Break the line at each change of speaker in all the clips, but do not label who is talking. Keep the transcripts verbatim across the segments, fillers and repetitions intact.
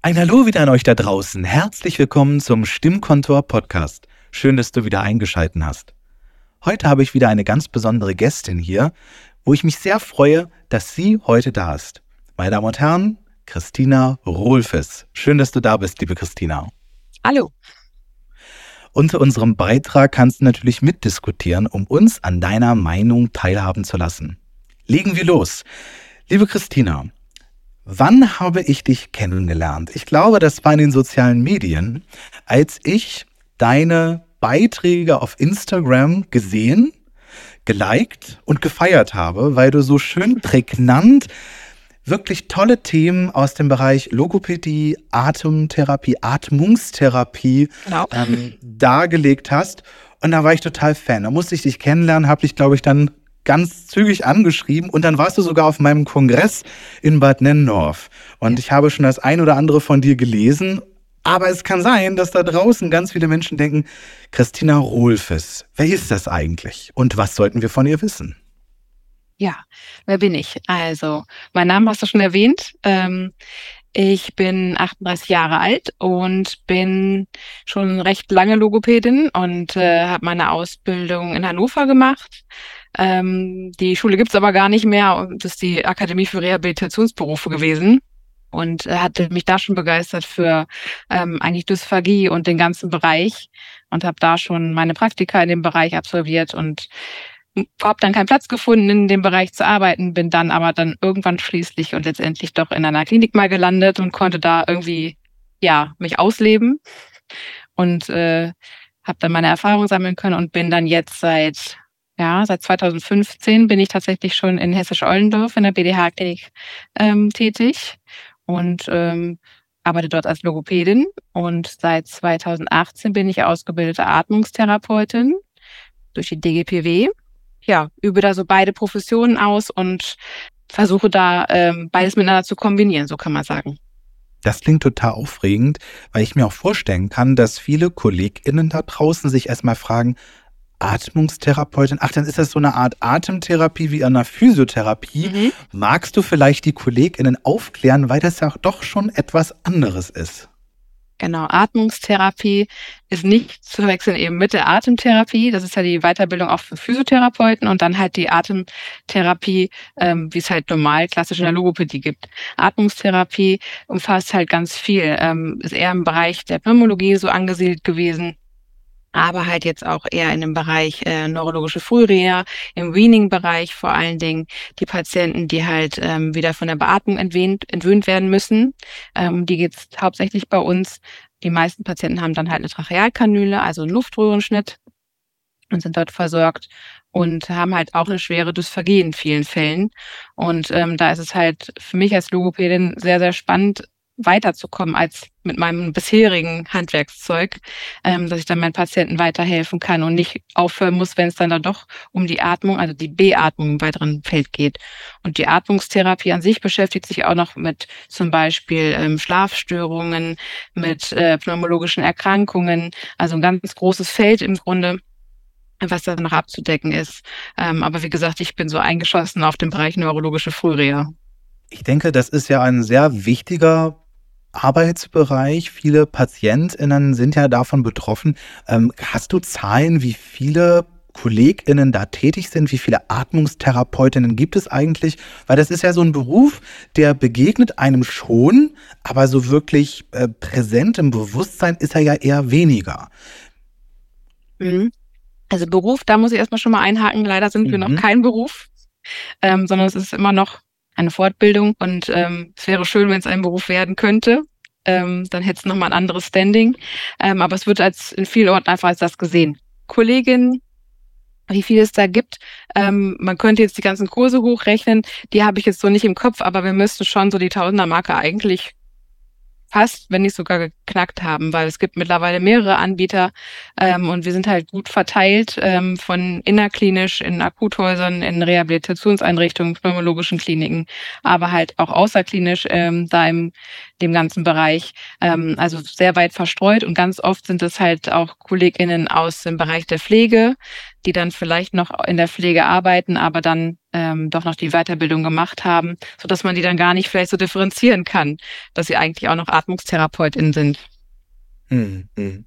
Ein Hallo wieder an euch da draußen. Herzlich willkommen zum Stimmkontor-Podcast. Schön, dass du wieder eingeschaltet hast. Heute habe ich wieder eine ganz besondere Gästin hier, wo ich mich sehr freue, dass sie heute da ist. Meine Damen und Herren, Christina Rohlfes. Schön, dass du da bist, liebe Christina.
Hallo.
Unter unserem Beitrag kannst du natürlich mitdiskutieren, um uns an deiner Meinung teilhaben zu lassen. Legen wir los. Liebe Christina, wann habe ich dich kennengelernt? Ich glaube, das war in den sozialen Medien, als ich deine Beiträge auf Instagram gesehen, geliked und gefeiert habe, weil du so schön prägnant wirklich tolle Themen aus dem Bereich Logopädie, Atemtherapie, Atmungstherapie
Genau.
ähm, dargelegt hast. Und da war ich total Fan. Da musste ich dich kennenlernen, habe dich, glaube ich, dann ganz zügig angeschrieben und dann warst du sogar auf meinem Kongress in Bad Nenndorf. Und ich habe schon das ein oder andere von dir gelesen, aber es kann sein, dass da draußen ganz viele Menschen denken, Christina Rohlfes, wer ist das eigentlich? Und was sollten wir von ihr wissen?
Ja, wer bin ich? Also, mein Name hast du schon erwähnt. Ähm, ich bin achtunddreißig Jahre alt und bin schon recht lange Logopädin und äh, habe meine Ausbildung in Hannover gemacht. Ähm, die Schule gibt's aber gar nicht mehr und das ist die Akademie für Rehabilitationsberufe gewesen. Und äh, hatte mich da schon begeistert für ähm, eigentlich Dysphagie und den ganzen Bereich und habe da schon meine Praktika in dem Bereich absolviert und habe dann keinen Platz gefunden, in dem Bereich zu arbeiten, bin dann aber dann irgendwann schließlich und letztendlich doch in einer Klinik mal gelandet und konnte da irgendwie ja mich ausleben und äh, habe dann meine Erfahrung sammeln können und bin dann jetzt seit ja seit zweitausendfünfzehn bin ich tatsächlich schon in Hessisch-Ollendorf in der B D H-Klinik ähm, tätig und ähm, arbeite dort als Logopädin und seit zweitausendachtzehn bin ich ausgebildete Atmungstherapeutin durch die D G P W. Ja, übe da so beide Professionen aus und versuche da ähm, beides miteinander zu kombinieren, so kann man sagen.
Das klingt total aufregend, weil ich mir auch vorstellen kann, dass viele KollegInnen da draußen sich erstmal fragen, Atmungstherapeutin, ach, dann ist das so eine Art Atemtherapie wie an einer Physiotherapie.
Mhm.
Magst du vielleicht die KollegInnen aufklären, weil das ja doch schon etwas anderes ist?
Genau, Atmungstherapie ist nicht zu verwechseln eben mit der Atemtherapie. Das ist ja die Weiterbildung auch für Physiotherapeuten und dann halt die Atemtherapie, ähm, wie es halt normal klassisch in der Logopädie gibt. Atmungstherapie umfasst halt ganz viel, ähm, ist eher im Bereich der Pneumologie so angesiedelt gewesen, aber halt jetzt auch eher in dem Bereich äh, neurologische Frühreha, im Weaning-Bereich vor allen Dingen die Patienten, die halt ähm, wieder von der Beatmung entwöhnt, entwöhnt werden müssen. Ähm, die geht's hauptsächlich bei uns. Die meisten Patienten haben dann halt eine Trachealkanüle, also einen Luftröhrenschnitt und sind dort versorgt und haben halt auch eine schwere Dysphagie in vielen Fällen. Und ähm, da ist es halt für mich als Logopädin sehr, sehr spannend, weiterzukommen als mit meinem bisherigen Handwerkszeug, ähm, dass ich dann meinen Patienten weiterhelfen kann und nicht aufhören muss, wenn es dann, dann doch um die Atmung, also die Beatmung im weiteren Feld geht. Und die Atmungstherapie an sich beschäftigt sich auch noch mit zum Beispiel ähm, Schlafstörungen, mit äh, pneumologischen Erkrankungen, also ein ganz großes Feld im Grunde, was da noch abzudecken ist. Ähm, aber wie gesagt, ich bin so eingeschossen auf den Bereich neurologische Frühreha.
Ich denke, das ist ja ein sehr wichtiger Arbeitsbereich. Viele PatientInnen sind ja davon betroffen. Ähm, hast du Zahlen, wie viele KollegInnen da tätig sind? Wie viele Atmungstherapeutinnen gibt es eigentlich? Weil das ist ja so ein Beruf, der begegnet einem schon, aber so wirklich äh, präsent im Bewusstsein ist er ja eher weniger.
Mhm. Also Beruf, da muss ich erstmal schon mal einhaken. Leider sind wir noch
Mhm.
kein Beruf, ähm, sondern es ist immer noch eine Fortbildung und ähm, es wäre schön, wenn es ein Beruf werden könnte. Ähm, dann hätte es nochmal ein anderes Standing. Ähm, aber es wird als in vielen Orten einfach als das gesehen. Kolleginnen, wie viel es da gibt, ähm, man könnte jetzt die ganzen Kurse hochrechnen, die habe ich jetzt so nicht im Kopf, aber wir müssten schon so die Tausender-Marke eigentlich fast, wenn nicht sogar geknackt haben, weil es gibt mittlerweile mehrere Anbieter ähm, und wir sind halt gut verteilt ähm, von innerklinisch in Akuthäusern, in Rehabilitationseinrichtungen, pneumologischen Kliniken, aber halt auch außerklinisch ähm, da im dem ganzen Bereich, ähm, also sehr weit verstreut und ganz oft sind es halt auch KollegInnen aus dem Bereich der Pflege, die dann vielleicht noch in der Pflege arbeiten, aber dann ähm, doch noch die Weiterbildung gemacht haben, sodass man die dann gar nicht vielleicht so differenzieren kann, dass sie eigentlich auch noch AtmungstherapeutInnen sind.
Hm, hm.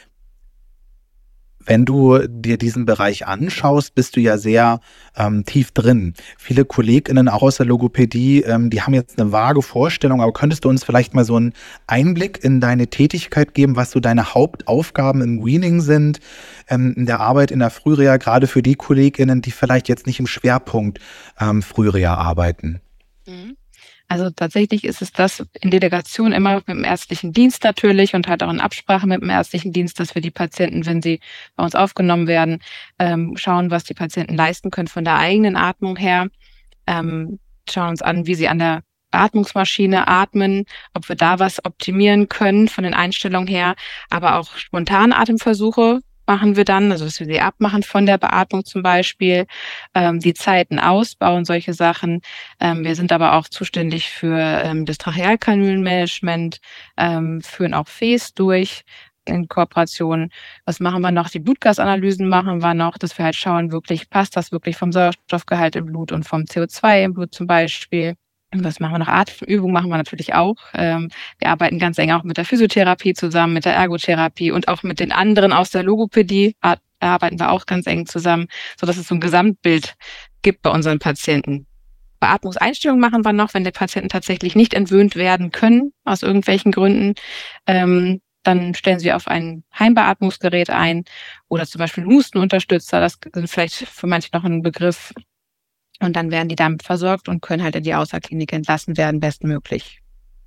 Wenn du dir diesen Bereich anschaust, bist du ja sehr ähm, tief drin. Viele KollegInnen auch aus der Logopädie, ähm, die haben jetzt eine vage Vorstellung, aber könntest du uns vielleicht mal so einen Einblick in deine Tätigkeit geben, was so deine Hauptaufgaben im Weaning sind, ähm, in der Arbeit in der Frühreha, gerade für die KollegInnen, die vielleicht jetzt nicht im Schwerpunkt ähm, Frühreha arbeiten?
Mhm. Also tatsächlich ist es das in Delegation immer mit dem ärztlichen Dienst natürlich und halt auch in Absprache mit dem ärztlichen Dienst, dass wir die Patienten, wenn sie bei uns aufgenommen werden, ähm, schauen, was die Patienten leisten können von der eigenen Atmung her, ähm, schauen uns an, wie sie an der Beatmungsmaschine atmen, ob wir da was optimieren können von den Einstellungen her, aber auch Spontanatemversuche machen wir dann, also dass wir sie abmachen von der Beatmung zum Beispiel, ähm, die Zeiten ausbauen, solche Sachen. Ähm, wir sind aber auch zuständig für ähm, das Trachealkanülenmanagement, ähm, führen auch Fäß durch in Kooperation. Was machen wir noch? Die Blutgasanalysen machen wir noch, dass wir halt schauen, wirklich passt das wirklich vom Sauerstoffgehalt im Blut und vom C O zwei im Blut zum Beispiel. Und was machen wir noch? Atemübungen machen wir natürlich auch. Ähm, wir arbeiten ganz eng auch mit der Physiotherapie zusammen, mit der Ergotherapie und auch mit den anderen aus der Logopädie ar- arbeiten wir auch ganz eng zusammen, sodass es so ein Gesamtbild gibt bei unseren Patienten. Beatmungseinstellungen machen wir noch, wenn die Patienten tatsächlich nicht entwöhnt werden können, aus irgendwelchen Gründen. Ähm, dann stellen sie auf ein Heimbeatmungsgerät ein oder zum Beispiel einen Hustenunterstützer. Das ist vielleicht für manche noch ein Begriff. Und dann werden die damit versorgt und können halt in die Außerklinik entlassen werden, bestmöglich.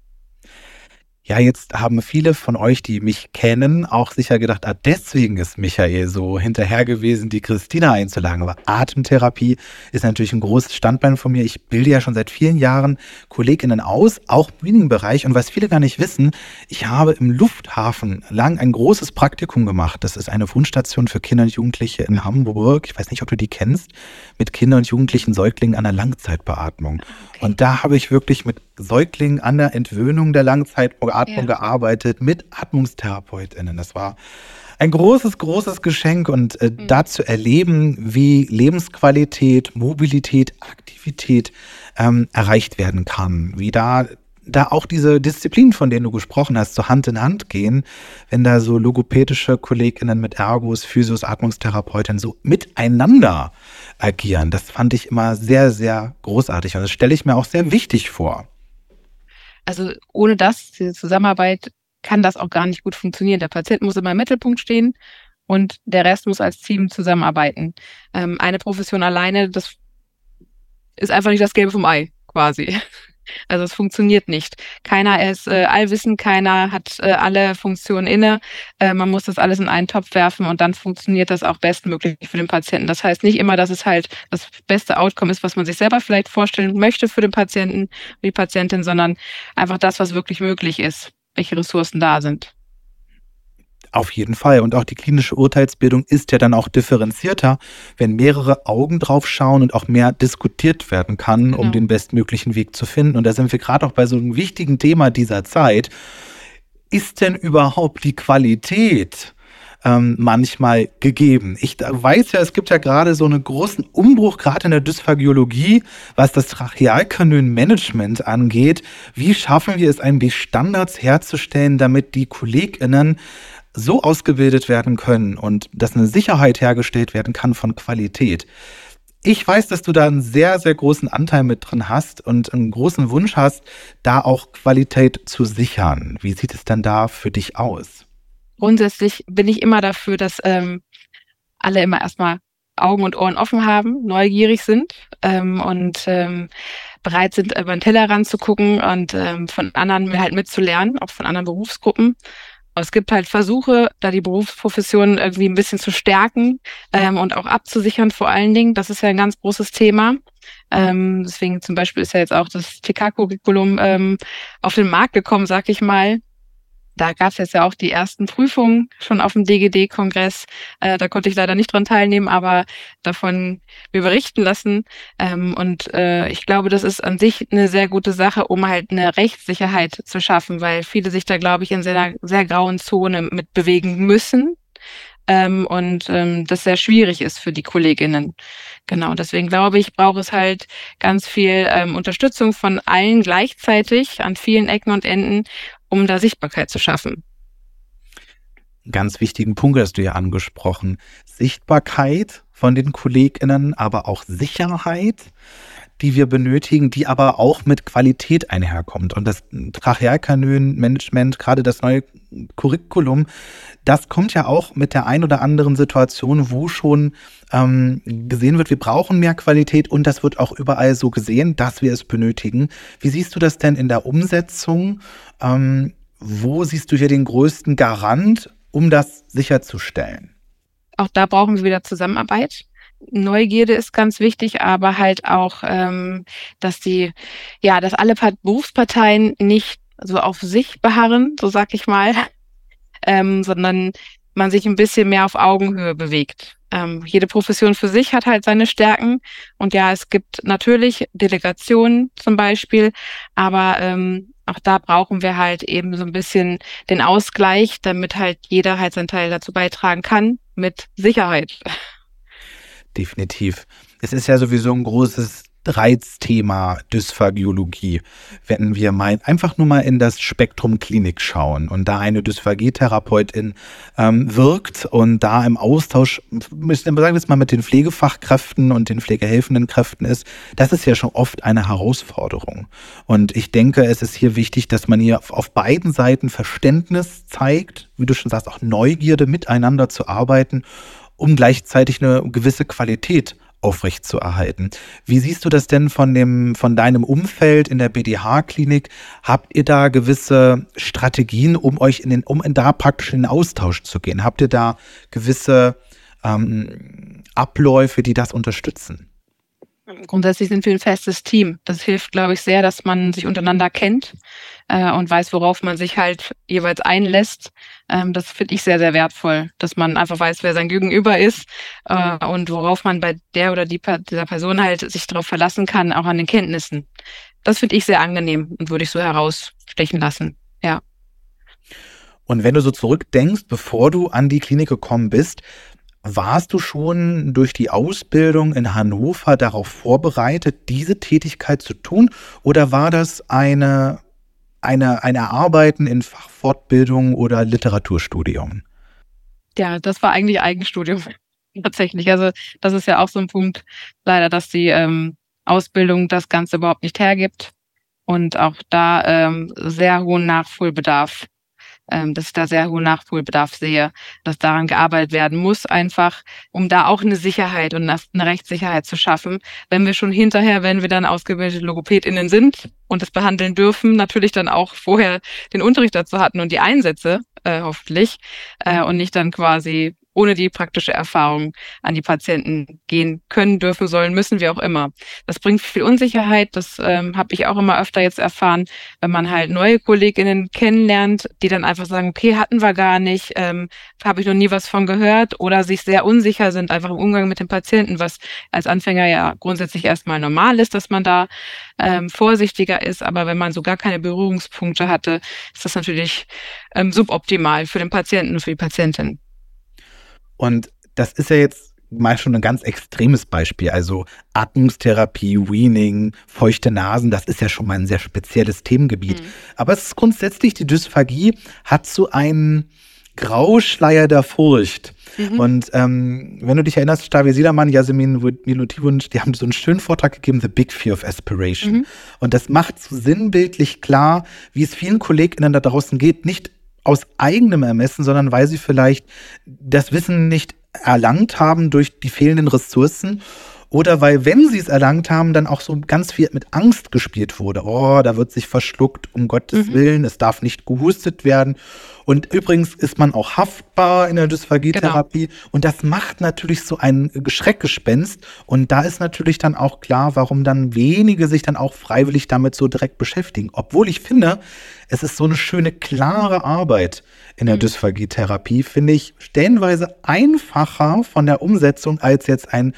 Ja, jetzt haben viele von euch, die mich kennen, auch sicher gedacht, ah, deswegen ist Michael so hinterher gewesen, die Christina einzuladen. Aber Atemtherapie ist natürlich ein großes Standbein von mir. Ich bilde ja schon seit vielen Jahren KollegInnen aus, auch im Weaning-Bereich. Und was viele gar nicht wissen, ich habe im Lufthafen lang ein großes Praktikum gemacht. Das ist eine Wunschstation für Kinder und Jugendliche in Hamburg. Ich weiß nicht, ob du die kennst, mit Kindern und Jugendlichen Säuglingen an der Langzeitbeatmung.
Okay.
Und da habe ich wirklich mit Säuglingen an der Entwöhnung der Langzeitbeatmung
Ja.
gearbeitet, mit AtmungstherapeutInnen. Das war ein großes, großes Geschenk und äh,
Mhm.
da zu erleben, wie Lebensqualität, Mobilität, Aktivität ähm, erreicht werden kann, wie da da auch diese Disziplinen, von denen du gesprochen hast, so Hand in Hand gehen, wenn da so logopädische KollegInnen mit Ergos, Physios, Atmungstherapeutinnen so miteinander agieren. Das fand ich immer sehr, sehr großartig und das stelle ich mir auch sehr wichtig vor.
Also ohne das, diese Zusammenarbeit, kann das auch gar nicht gut funktionieren. Der Patient muss immer im Mittelpunkt stehen und der Rest muss als Team zusammenarbeiten. Ähm, eine Profession alleine, das ist einfach nicht das Gelbe vom Ei, quasi. Also es funktioniert nicht. Keiner ist äh, allwissend, keiner hat äh, alle Funktionen inne. Äh, man muss das alles in einen Topf werfen und dann funktioniert das auch bestmöglich für den Patienten. Das heißt nicht immer, dass es halt das beste Outcome ist, was man sich selber vielleicht vorstellen möchte für den Patienten, für die Patientin, sondern einfach das, was wirklich möglich ist, welche Ressourcen da sind.
Auf jeden Fall. Und auch die klinische Urteilsbildung ist ja dann auch differenzierter, wenn mehrere Augen drauf schauen und auch mehr diskutiert werden kann, um
Genau.
den bestmöglichen Weg zu finden. Und da sind wir gerade auch bei so einem wichtigen Thema dieser Zeit. Ist denn überhaupt die Qualität ähm, manchmal gegeben? Ich weiß ja, es gibt ja gerade so einen großen Umbruch, gerade in der Dysphagiologie, was das Trachealkanülenmanagement angeht. Wie schaffen wir es eigentlich, Standards herzustellen, damit die KollegInnen so ausgebildet werden können und dass eine Sicherheit hergestellt werden kann von Qualität. Ich weiß, dass du da einen sehr, sehr großen Anteil mit drin hast und einen großen Wunsch hast, da auch Qualität zu sichern. Wie sieht es denn da für dich aus?
Grundsätzlich bin ich immer dafür, dass ähm, alle immer erstmal Augen und Ohren offen haben, neugierig sind ähm, und ähm, bereit sind, über den Tellerrand zu gucken und ähm, von anderen halt mitzulernen, auch von anderen Berufsgruppen. Aber es gibt halt Versuche, da die Berufsprofession irgendwie ein bisschen zu stärken ähm, und auch abzusichern vor allen Dingen. Das ist ja ein ganz großes Thema. Ähm, deswegen zum Beispiel ist ja jetzt auch das T K-Curriculum ähm, auf den Markt gekommen, sag ich mal. Da gab es jetzt ja auch die ersten Prüfungen schon auf dem D G D-Kongress. Äh, da konnte ich leider nicht dran teilnehmen, aber davon mir berichten lassen. Ähm, und äh, ich glaube, das ist an sich eine sehr gute Sache, um halt eine Rechtssicherheit zu schaffen, weil viele sich da, glaube ich, in sehr, sehr grauen Zone mit bewegen müssen. ähm, und ähm, das sehr schwierig ist für die KollegInnen. Genau, deswegen glaube ich, braucht es halt ganz viel ähm, Unterstützung von allen gleichzeitig an vielen Ecken und Enden, um da Sichtbarkeit zu schaffen.
Ganz wichtigen Punkt hast du ja angesprochen. Sichtbarkeit von den KollegInnen, aber auch Sicherheit, die wir benötigen, die aber auch mit Qualität einherkommt. Und das Trachealkanülenmanagement, gerade das neue Curriculum, das kommt ja auch mit der ein oder anderen Situation, wo schon ähm, gesehen wird, wir brauchen mehr Qualität, und das wird auch überall so gesehen, dass wir es benötigen. Wie siehst du das denn in der Umsetzung? Ähm, wo siehst du hier den größten Garant, um das sicherzustellen?
Auch da brauchen wir wieder Zusammenarbeit. Neugierde ist ganz wichtig, aber halt auch, ähm, dass die, ja, dass alle Part- Berufsparteien nicht so auf sich beharren, so sag ich mal, ähm, sondern man sich ein bisschen mehr auf Augenhöhe bewegt. Ähm, jede Profession für sich hat halt seine Stärken, und ja, es gibt natürlich Delegationen zum Beispiel, aber ähm, auch da brauchen wir halt eben so ein bisschen den Ausgleich, damit halt jeder halt seinen Teil dazu beitragen kann, mit Sicherheit.
Definitiv. Es ist ja sowieso ein großes Reizthema Dysphagiologie, wenn wir mal einfach nur mal in das Spektrum Klinik schauen und da eine Dysphagietherapeutin ähm, wirkt und da im Austausch, sagen wir es mal, mit den Pflegefachkräften und den pflegehelfenden Kräften ist, das ist ja schon oft eine Herausforderung. Und ich denke, es ist hier wichtig, dass man hier auf, auf beiden Seiten Verständnis zeigt, wie du schon sagst, auch Neugierde, miteinander zu arbeiten, um gleichzeitig eine gewisse Qualität aufrechtzuerhalten. Wie siehst du das denn von dem, von deinem Umfeld in der B D H-Klinik? Habt ihr da gewisse Strategien, um euch in den, um in da praktisch in den Austausch zu gehen? Habt ihr da gewisse ähm, Abläufe, die das unterstützen?
Grundsätzlich sind wir ein festes Team. Das hilft, glaube ich, sehr, dass man sich untereinander kennt äh, und weiß, worauf man sich halt jeweils einlässt. Ähm, das finde ich sehr, sehr wertvoll, dass man einfach weiß, wer sein Gegenüber ist äh, und worauf man bei der oder die, dieser Person halt sich darauf verlassen kann, auch an den Kenntnissen. Das finde ich sehr angenehm und würde ich so herausstechen lassen. Ja.
Und wenn du so zurückdenkst, bevor du an die Klinik gekommen bist, warst du schon durch die Ausbildung in Hannover darauf vorbereitet, diese Tätigkeit zu tun? Oder war das eine, eine, ein Erarbeiten in Fachfortbildung oder Literaturstudium?
Ja, das war eigentlich Eigenstudium. Tatsächlich. Also das ist ja auch so ein Punkt, leider, dass die ähm, Ausbildung das Ganze überhaupt nicht hergibt. Und auch da ähm, sehr hohen Nachholbedarf. ähm, dass ich da sehr hohen Nachholbedarf sehe, dass daran gearbeitet werden muss, einfach, um da auch eine Sicherheit und eine Rechtssicherheit zu schaffen. Wenn wir schon hinterher, wenn wir dann ausgebildete LogopädInnen sind und das behandeln dürfen, natürlich dann auch vorher den Unterricht dazu hatten und die Einsätze, äh, hoffentlich, äh, und nicht dann quasi ohne die praktische Erfahrung an die Patienten gehen können, dürfen, sollen, müssen, wie auch immer. Das bringt viel Unsicherheit, das ähm, habe ich auch immer öfter jetzt erfahren, wenn man halt neue KollegInnen kennenlernt, die dann einfach sagen, okay, hatten wir gar nicht, ähm, habe ich noch nie was von gehört, oder sich sehr unsicher sind, einfach im Umgang mit dem Patienten, was als Anfänger ja grundsätzlich erstmal normal ist, dass man da ähm, vorsichtiger ist, aber wenn man so gar keine Berührungspunkte hatte, ist das natürlich ähm, suboptimal für den Patienten und für die Patientin.
Und das ist ja jetzt mal schon ein ganz extremes Beispiel. Also Atmungstherapie, Weaning, feuchte Nasen, das ist ja schon mal ein sehr spezielles Themengebiet. Mhm. Aber es ist grundsätzlich, die Dysphagie hat so einen Grauschleier der Furcht. Mhm. Und ähm, wenn du dich erinnerst, Xavier Siedermann, Yasemin Milotivunc, die haben so einen schönen Vortrag gegeben, The Big Fear of Aspiration. Mhm. Und das macht so sinnbildlich klar, wie es vielen KollegInnen da draußen geht, nicht aus eigenem Ermessen, sondern weil sie vielleicht das Wissen nicht erlangt haben durch die fehlenden Ressourcen oder weil, wenn sie es erlangt haben, dann auch so ganz viel mit Angst gespielt wurde. Oh, da wird sich verschluckt, um Gottes mhm. Willen, es darf nicht gehustet werden. Und übrigens ist man auch haftbar in der Dysphagietherapie. Genau. Und das macht natürlich so ein Schreckgespenst. Und da ist natürlich dann auch klar, warum dann wenige sich dann auch freiwillig damit so direkt beschäftigen. Obwohl ich finde, es ist so eine schöne, klare Arbeit in der mhm. Dysphagietherapie, finde ich stellenweise einfacher von der Umsetzung als jetzt ein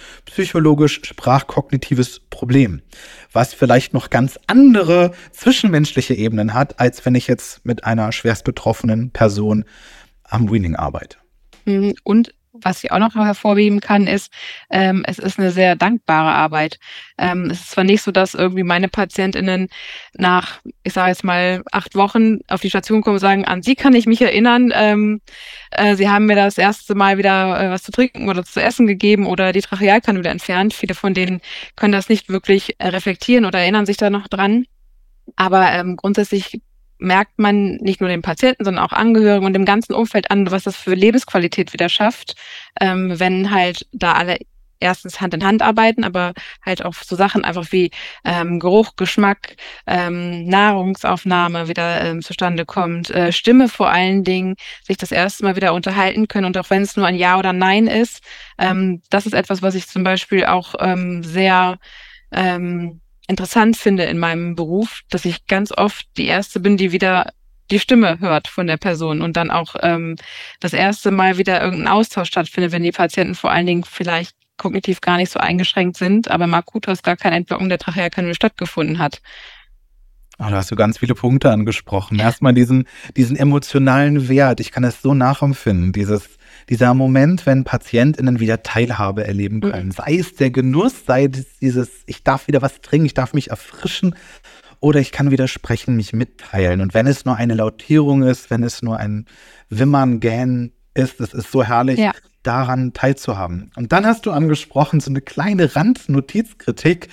psychologisch-sprachkognitives Problem, was vielleicht noch ganz andere zwischenmenschliche Ebenen hat, als wenn ich jetzt mit einer schwerst betroffenen Person am Weaning arbeite.
Und was ich auch noch hervorheben kann, ist, ähm, es ist eine sehr dankbare Arbeit. Ähm, es ist zwar nicht so, dass irgendwie meine PatientInnen nach, ich sage jetzt mal, acht Wochen auf die Station kommen und sagen, an Sie kann ich mich erinnern, ähm, äh, Sie haben mir das erste Mal wieder äh, was zu trinken oder zu essen gegeben oder die Trachealkanüle wieder entfernt. Viele von denen können das nicht wirklich äh, reflektieren oder erinnern sich da noch dran. Aber ähm, grundsätzlich merkt man nicht nur den Patienten, sondern auch Angehörigen und dem ganzen Umfeld an, was das für Lebensqualität wieder schafft, ähm, wenn halt da alle erstens Hand in Hand arbeiten, aber halt auch so Sachen einfach wie ähm, Geruch, Geschmack, ähm, Nahrungsaufnahme wieder ähm, zustande kommt, äh, Stimme vor allen Dingen, sich das erste Mal wieder unterhalten können und auch wenn es nur ein Ja oder Nein ist, ähm, das ist etwas, was ich zum Beispiel auch ähm, sehr ähm, interessant finde in meinem Beruf, dass ich ganz oft die Erste bin, die wieder die Stimme hört von der Person und dann auch ähm, das erste Mal wieder irgendein Austausch stattfindet, wenn die Patienten vor allen Dingen vielleicht kognitiv gar nicht so eingeschränkt sind, aber im Akutus gar keine Entblockung der Trachealkanüle stattgefunden hat.
Oh, da hast du ganz viele Punkte angesprochen. Erstmal diesen, diesen emotionalen Wert. Ich kann das so nachempfinden. Dieses, dieser Moment, wenn PatientInnen wieder Teilhabe erleben können. Mhm. Sei es der Genuss, sei es dieses, ich darf wieder was trinken, ich darf mich erfrischen oder ich kann wieder sprechen, mich mitteilen. Und wenn es nur eine Lautierung ist, wenn es nur ein Wimmern, Gähnen ist, es ist so herrlich, ja, daran teilzuhaben. Und dann hast du angesprochen, so eine kleine Randnotizkritik.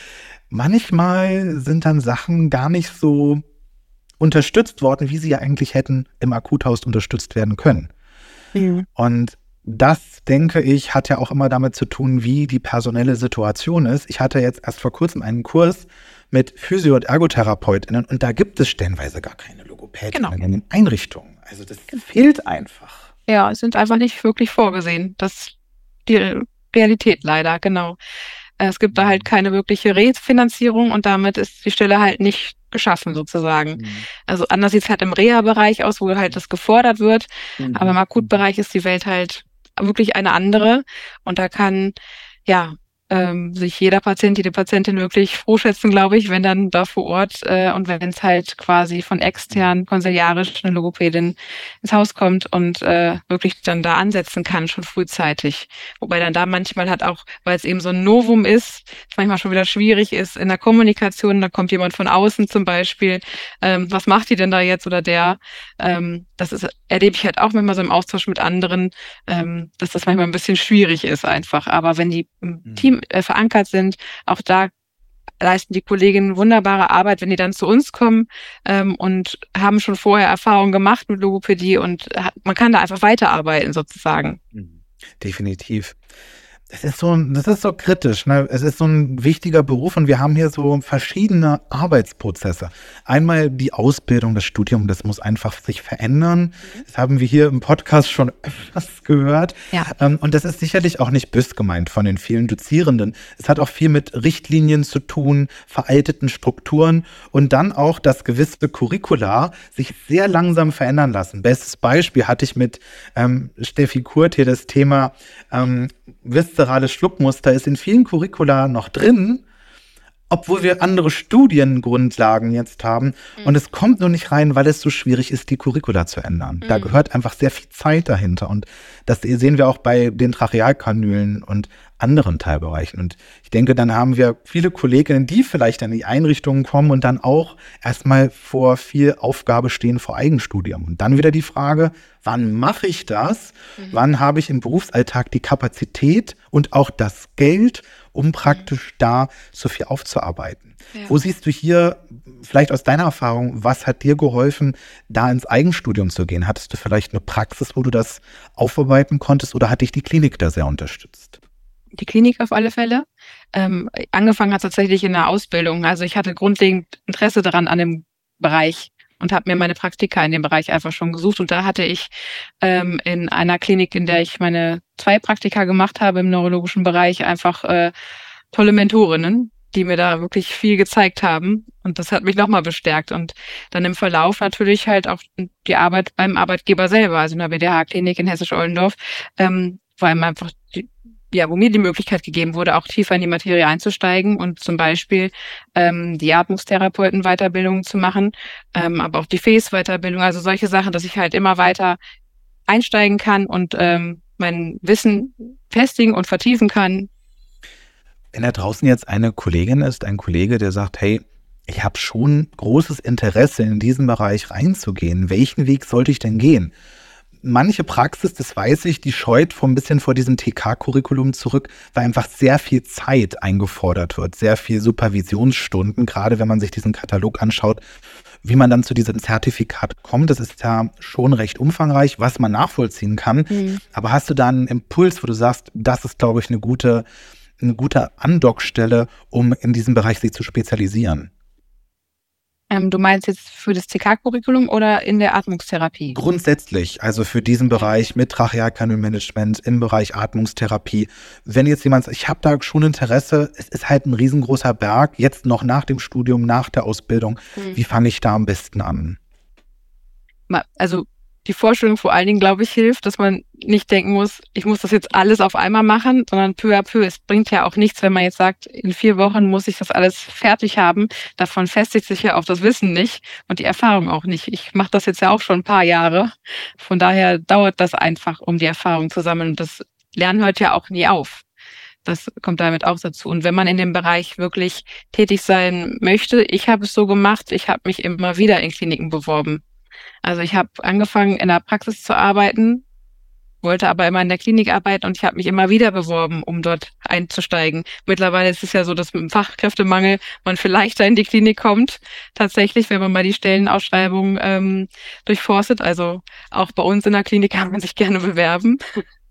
Manchmal sind dann Sachen gar nicht so unterstützt worden, wie sie ja eigentlich hätten im Akuthaus unterstützt werden können. Mhm. Und das, denke ich, hat ja auch immer damit zu tun, wie die personelle Situation ist. Ich hatte jetzt erst vor kurzem einen Kurs mit Physio- und ErgotherapeutInnen und da gibt es stellenweise gar keine Logopädinnen genau. in den Einrichtungen. Also das fehlt einfach.
Ja, es sind einfach nicht wirklich vorgesehen. Das ist die Realität leider, genau. Es gibt da halt keine wirkliche Refinanzierung und damit ist die Stelle halt nicht geschaffen sozusagen. Mhm. Also anders sieht es halt im Reha-Bereich aus, wo halt das gefordert wird. Mhm. Aber im Akutbereich ist die Welt halt wirklich eine andere und da kann, ja, ähm, sich jeder Patient, jede Patientin wirklich froh schätzen, glaube ich, wenn dann da vor Ort äh, und wenn es halt quasi von extern konsiliarisch eine Logopädin ins Haus kommt und äh, wirklich dann da ansetzen kann, schon frühzeitig. Wobei dann da manchmal halt auch, weil es eben so ein Novum ist, es manchmal schon wieder schwierig ist in der Kommunikation, da kommt jemand von außen zum Beispiel, ähm, was macht die denn da jetzt oder der? Ähm, das ist, erlebe ich halt auch manchmal so im Austausch mit anderen, ähm, dass das manchmal ein bisschen schwierig ist einfach. Aber wenn die im mhm. Team äh, verankert sind, auch da leisten die Kolleginnen wunderbare Arbeit, wenn die dann zu uns kommen ähm, und haben schon vorher Erfahrungen gemacht mit Logopädie und hat, man kann da einfach weiterarbeiten sozusagen.
Definitiv. Das ist so, das ist so kritisch, ne? Es ist so ein wichtiger Beruf und wir haben hier so verschiedene Arbeitsprozesse. Einmal die Ausbildung, das Studium, das muss einfach sich verändern. Das haben wir hier im Podcast schon öfters gehört. Ja. Und das ist sicherlich auch nicht bös gemeint von den vielen Dozierenden. Es hat auch viel mit Richtlinien zu tun, veralteten Strukturen und dann auch, dass gewisse Curricula sich sehr langsam verändern lassen. Bestes Beispiel hatte ich mit ähm, Steffi Kurt hier das Thema ähm, viszerales Schluckmuster ist in vielen Curricula noch drin, obwohl wir andere Studiengrundlagen jetzt haben. Mhm. Und es kommt nur nicht rein, weil es so schwierig ist, die Curricula zu ändern. Mhm. Da gehört einfach sehr viel Zeit dahinter. Und das sehen wir auch bei den Trachealkanülen und anderen Teilbereichen. Und ich denke, dann haben wir viele Kolleginnen, die vielleicht in die Einrichtungen kommen und dann auch erstmal vor viel Aufgabe stehen vor Eigenstudium. Und dann wieder die Frage, wann mache ich das? Mhm. Wann habe ich im Berufsalltag die Kapazität und auch das Geld, um praktisch da so viel aufzuarbeiten? Ja. Wo siehst du hier, vielleicht aus deiner Erfahrung, was hat dir geholfen, da ins Eigenstudium zu gehen? Hattest du vielleicht eine Praxis, wo du das aufarbeiten konntest oder hat dich die Klinik da sehr unterstützt?
Die Klinik auf alle Fälle. Ähm, angefangen hat tatsächlich in der Ausbildung. Also ich hatte grundlegend Interesse daran an dem Bereich und habe mir meine Praktika in dem Bereich einfach schon gesucht. Und da hatte ich ähm, in einer Klinik, in der ich meine zwei Praktika gemacht habe im neurologischen Bereich, einfach äh, tolle Mentorinnen, die mir da wirklich viel gezeigt haben. Und das hat mich nochmal bestärkt. Und dann im Verlauf natürlich halt auch die Arbeit beim Arbeitgeber selber, also in der B D H-Klinik in Hessisch-Oldendorf, ähm, vor allem einfach die, ja, wo mir die Möglichkeit gegeben wurde, auch tiefer in die Materie einzusteigen und zum Beispiel ähm, die Atmungstherapeuten-Weiterbildung zu machen, ähm, aber auch die F E S-Weiterbildung, also solche Sachen, dass ich halt immer weiter einsteigen kann und ähm, mein Wissen festigen und vertiefen kann.
Wenn da draußen jetzt eine Kollegin ist, ein Kollege, der sagt, hey, ich habe schon großes Interesse, in diesen Bereich reinzugehen. Welchen Weg sollte ich denn gehen? Manche Praxis, das weiß ich, die scheut vor ein bisschen vor diesem T K-Curriculum zurück, weil einfach sehr viel Zeit eingefordert wird, sehr viel Supervisionsstunden, gerade wenn man sich diesen Katalog anschaut, wie man dann zu diesem Zertifikat kommt. Das ist ja schon recht umfangreich, was man nachvollziehen kann. Mhm. Aber hast du da einen Impuls, wo du sagst, das ist, glaube ich, eine gute, eine gute Andockstelle, um in diesem Bereich sich zu spezialisieren?
Ähm, du meinst jetzt für das T K-Curriculum oder in der Atmungstherapie?
Grundsätzlich, also für diesen Bereich mit Trachealkanülmanagement im Bereich Atmungstherapie. Wenn jetzt jemand sagt, ich habe da schon Interesse, es ist halt ein riesengroßer Berg, jetzt noch nach dem Studium, nach der Ausbildung, mhm. wie fange ich da am besten an?
Also die Vorstellung vor allen Dingen, glaube ich, hilft, dass man nicht denken muss, ich muss das jetzt alles auf einmal machen, sondern peu à peu. Es bringt ja auch nichts, wenn man jetzt sagt, in vier Wochen muss ich das alles fertig haben. Davon festigt sich ja auch das Wissen nicht und die Erfahrung auch nicht. Ich mache das jetzt ja auch schon ein paar Jahre. Von daher dauert das einfach, um die Erfahrung zu sammeln. Und das Lernen hört ja auch nie auf. Das kommt damit auch dazu. Und wenn man in dem Bereich wirklich tätig sein möchte, ich habe es so gemacht, ich habe mich immer wieder in Kliniken beworben. Also ich habe angefangen, in der Praxis zu arbeiten, wollte aber immer in der Klinik arbeiten und ich habe mich immer wieder beworben, um dort einzusteigen. Mittlerweile ist es ja so, dass mit dem Fachkräftemangel man vielleicht in die Klinik kommt, tatsächlich, wenn man mal die Stellenausschreibung ähm, durchforstet. Also auch bei uns in der Klinik kann man sich gerne bewerben.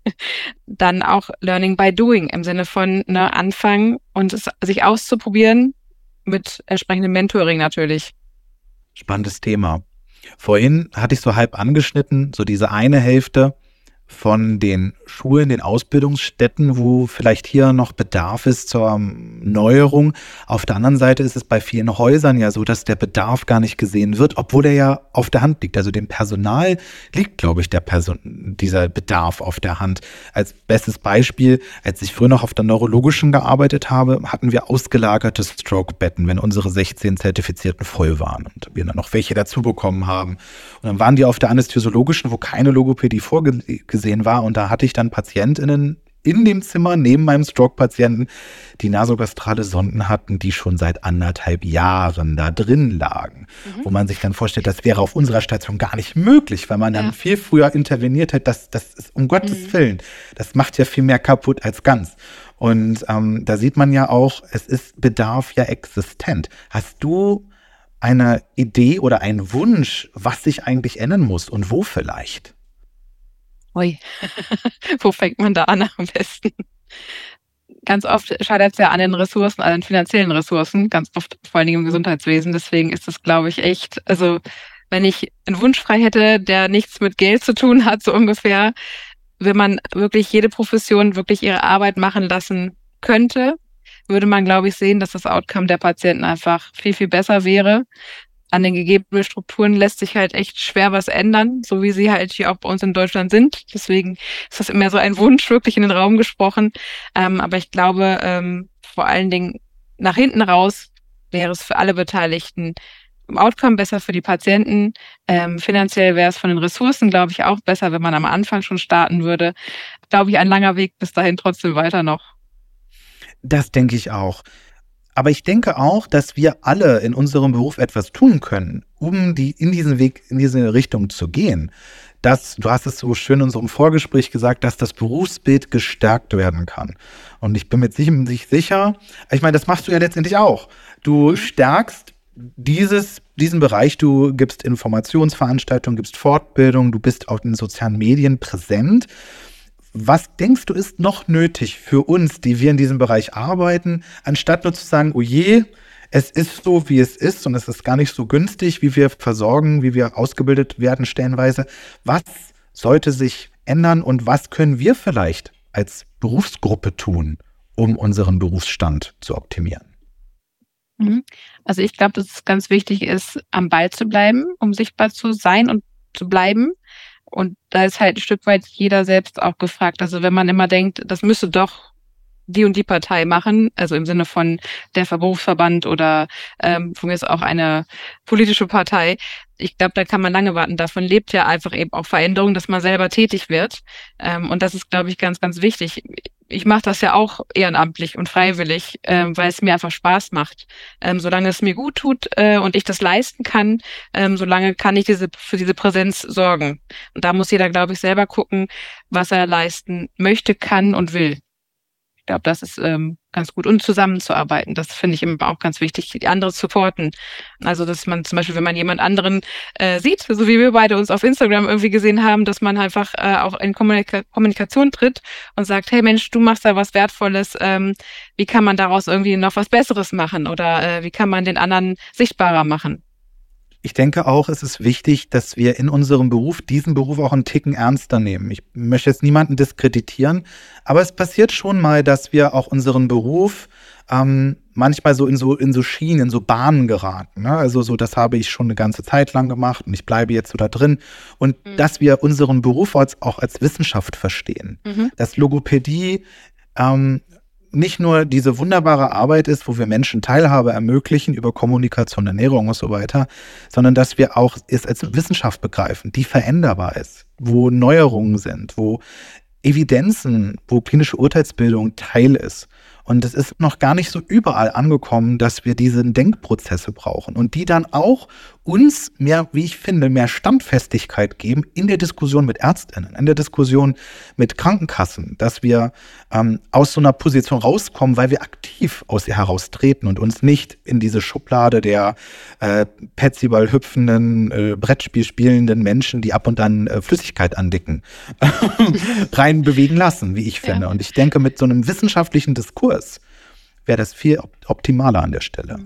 Dann auch Learning by Doing im Sinne von ne, anfangen und es, sich auszuprobieren mit entsprechendem Mentoring natürlich.
Spannendes Thema. Vorhin hatte ich so halb angeschnitten, so diese eine Hälfte von den Schulen, den Ausbildungsstätten, wo vielleicht hier noch Bedarf ist zur Neuerung. Auf der anderen Seite ist es bei vielen Häusern ja so, dass der Bedarf gar nicht gesehen wird, obwohl er ja auf der Hand liegt. Also dem Personal liegt, glaube ich, der Person, dieser Bedarf auf der Hand. Als bestes Beispiel, als ich früher noch auf der neurologischen gearbeitet habe, hatten wir ausgelagerte Stroke-Betten, wenn unsere sechzehn Zertifizierten voll waren und wir dann noch welche dazu bekommen haben. Und dann waren die auf der anästhesiologischen, wo keine Logopädie vorgesehen war. Und da hatte ich dann PatientInnen in dem Zimmer neben meinem Stroke-Patienten, die nasogastrale Sonden hatten, die schon seit anderthalb Jahren da drin lagen. Mhm. Wo man sich dann vorstellt, das wäre auf unserer Station gar nicht möglich, weil man dann ja. viel früher interveniert hat. Das, das ist um Gottes mhm. Willen. Das macht ja viel mehr kaputt als ganz. Und ähm, da sieht man ja auch, es ist Bedarf ja existent. Hast du eine Idee oder einen Wunsch, was sich eigentlich ändern muss und wo vielleicht?
Ui, wo fängt man da an am besten? Ganz oft scheitert es ja an den Ressourcen, an den finanziellen Ressourcen, ganz oft vor allen Dingen im Gesundheitswesen. Deswegen ist es, glaube ich, echt, also wenn ich einen Wunsch frei hätte, der nichts mit Geld zu tun hat, so ungefähr, wenn man wirklich jede Profession wirklich ihre Arbeit machen lassen könnte, würde man, glaube ich, sehen, dass das Outcome der Patienten einfach viel, viel besser wäre. An den gegebenen Strukturen lässt sich halt echt schwer was ändern, so wie sie halt hier auch bei uns in Deutschland sind. Deswegen ist das immer so ein Wunsch wirklich in den Raum gesprochen. Ähm, aber ich glaube, ähm, vor allen Dingen nach hinten raus wäre es für alle Beteiligten im Outcome besser für die Patienten. Ähm, finanziell wäre es von den Ressourcen, glaube ich, auch besser, wenn man am Anfang schon starten würde. Glaube ich, ein langer Weg bis dahin trotzdem weiter noch.
Das denke ich auch. Aber ich denke auch, dass wir alle in unserem Beruf etwas tun können, um die in diesen Weg, in diese Richtung zu gehen. Dass, du hast es so schön in unserem Vorgespräch gesagt, dass das Berufsbild gestärkt werden kann. Und ich bin mir ziemlich sicher, ich meine, das machst du ja letztendlich auch. Du stärkst dieses, diesen Bereich, du gibst Informationsveranstaltungen, gibst Fortbildung, du bist auch in den sozialen Medien präsent. Was denkst du, ist noch nötig für uns, die wir in diesem Bereich arbeiten, anstatt nur zu sagen, oh je, es ist so, wie es ist und es ist gar nicht so günstig, wie wir versorgen, wie wir ausgebildet werden stellenweise. Was sollte sich ändern und was können wir vielleicht als Berufsgruppe tun, um unseren Berufsstand zu optimieren?
Also ich glaube, dass es ganz wichtig ist, am Ball zu bleiben, um sichtbar zu sein und zu bleiben. Und da ist halt ein Stück weit jeder selbst auch gefragt. Also wenn man immer denkt, das müsste doch die und die Partei machen, also im Sinne von der Berufsverband oder ähm, von mir ist auch eine politische Partei. Ich glaube, da kann man lange warten. Davon lebt ja einfach eben auch Veränderung, dass man selber tätig wird. Ähm, und das ist, glaube ich, ganz, ganz wichtig. Ich mache das ja auch ehrenamtlich und freiwillig, ähm, weil es mir einfach Spaß macht. Ähm, solange es mir gut tut äh, und ich das leisten kann, ähm, solange kann ich diese für diese Präsenz sorgen. Und da muss jeder, glaube ich, selber gucken, was er leisten möchte, kann und will. Ich glaube, das ist ähm, ganz gut. Und zusammenzuarbeiten, das finde ich immer auch ganz wichtig, die andere supporten. Also, dass man zum Beispiel, wenn man jemand anderen äh, sieht, so wie wir beide uns auf Instagram irgendwie gesehen haben, dass man einfach äh, auch in Kommunika- Kommunikation tritt und sagt, hey Mensch, du machst da was Wertvolles, ähm, wie kann man daraus irgendwie noch was Besseres machen oder äh, wie kann man den anderen sichtbarer machen?
Ich denke auch, es ist wichtig, dass wir in unserem Beruf diesen Beruf auch einen Ticken ernster nehmen. Ich möchte jetzt niemanden diskreditieren, aber es passiert schon mal, dass wir auch unseren Beruf ähm, manchmal so in so in so Schienen, in so Bahnen geraten. Ne? Also so, das habe ich schon eine ganze Zeit lang gemacht und ich bleibe jetzt so da drin. Und mhm. dass wir unseren Beruf als, auch als Wissenschaft verstehen. Mhm. Dass Logopädie ähm, nicht nur diese wunderbare Arbeit ist, wo wir Menschen Teilhabe ermöglichen über Kommunikation, Ernährung und so weiter, sondern dass wir auch es als Wissenschaft begreifen, die veränderbar ist, wo Neuerungen sind, wo Evidenzen, wo klinische Urteilsbildung Teil ist. Und es ist noch gar nicht so überall angekommen, dass wir diese Denkprozesse brauchen und die dann auch uns mehr, wie ich finde, mehr Standfestigkeit geben in der Diskussion mit ÄrztInnen, in der Diskussion mit Krankenkassen, dass wir ähm, aus so einer Position rauskommen, weil wir aktiv aus ihr heraustreten und uns nicht in diese Schublade der äh, Petsyball hüpfenden, äh, Brettspiel spielenden Menschen, die ab und an äh, Flüssigkeit andicken, rein bewegen lassen, wie ich finde. Ja. Und ich denke, mit so einem wissenschaftlichen Diskurs wäre das viel optimaler an der Stelle.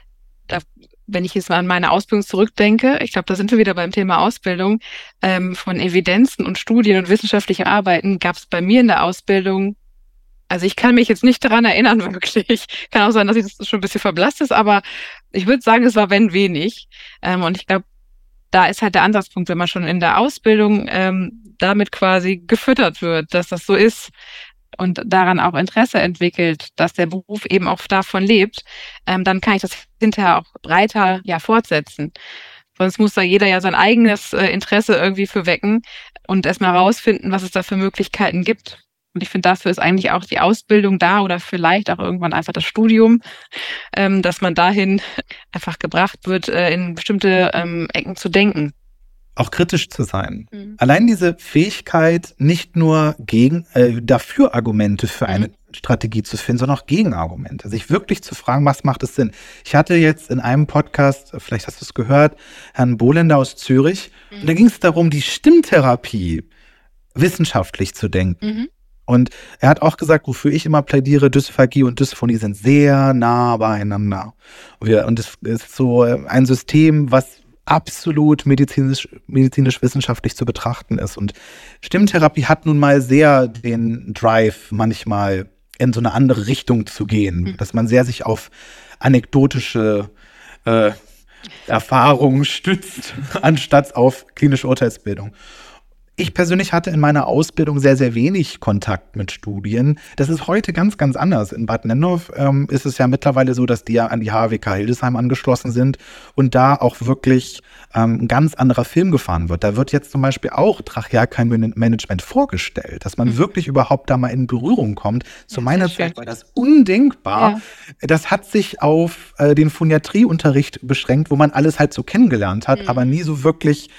Da Wenn ich jetzt mal an meine Ausbildung zurückdenke, ich glaube, da sind wir wieder beim Thema Ausbildung, ähm, von Evidenzen und Studien und wissenschaftlichen Arbeiten gab es bei mir in der Ausbildung, also ich kann mich jetzt nicht daran erinnern, wirklich. Kann auch sein, dass ich das schon ein bisschen verblasst ist, aber ich würde sagen, es war wenn wenig. Ähm, und ich glaube, da ist halt der Ansatzpunkt, wenn man schon in der Ausbildung ähm, damit quasi gefüttert wird, dass das so ist, und daran auch Interesse entwickelt, dass der Beruf eben auch davon lebt, ähm, dann kann ich das hinterher auch breiter ja fortsetzen. Sonst muss da jeder ja sein eigenes äh, Interesse irgendwie für wecken und erstmal rausfinden, was es da für Möglichkeiten gibt. Und ich finde, dafür ist eigentlich auch die Ausbildung da oder vielleicht auch irgendwann einfach das Studium, ähm, dass man dahin einfach gebracht wird, äh, in bestimmte ähm, Ecken zu denken.
Auch kritisch zu sein. Mhm. Allein diese Fähigkeit, nicht nur gegen äh, dafür Argumente für eine mhm. Strategie zu finden, sondern auch Gegenargumente. Sich wirklich zu fragen, was macht es Sinn? Ich hatte jetzt in einem Podcast, vielleicht hast du es gehört, Herrn Bohlender aus Zürich, mhm. und da ging es darum, die Stimmtherapie wissenschaftlich zu denken. Mhm. Und er hat auch gesagt, wofür ich immer plädiere, Dysphagie und Dysphonie sind sehr nah beieinander. Und es ist so ein System, was absolut medizinisch, medizinisch wissenschaftlich zu betrachten ist. Und Stimmtherapie hat nun mal sehr den Drive, manchmal in so eine andere Richtung zu gehen, mhm. dass man sehr sich auf anekdotische äh, Erfahrungen stützt, anstatt auf klinische Urteilsbildung. Ich persönlich hatte in meiner Ausbildung sehr, sehr wenig Kontakt mit Studien. Das ist heute ganz, ganz anders. In Bad Nennendorf ähm, ist es ja mittlerweile so, dass die ja an die H W K Hildesheim angeschlossen sind und da auch wirklich ähm, ein ganz anderer Film gefahren wird. Da wird jetzt zum Beispiel auch Trachealkeimmanagement vorgestellt, dass man mhm. wirklich überhaupt da mal in Berührung kommt. Zu ja, meiner Zeit war das undenkbar. Ja. Das hat sich auf äh, den Phoniatrieunterricht beschränkt, wo man alles halt so kennengelernt hat, mhm. aber nie so wirklich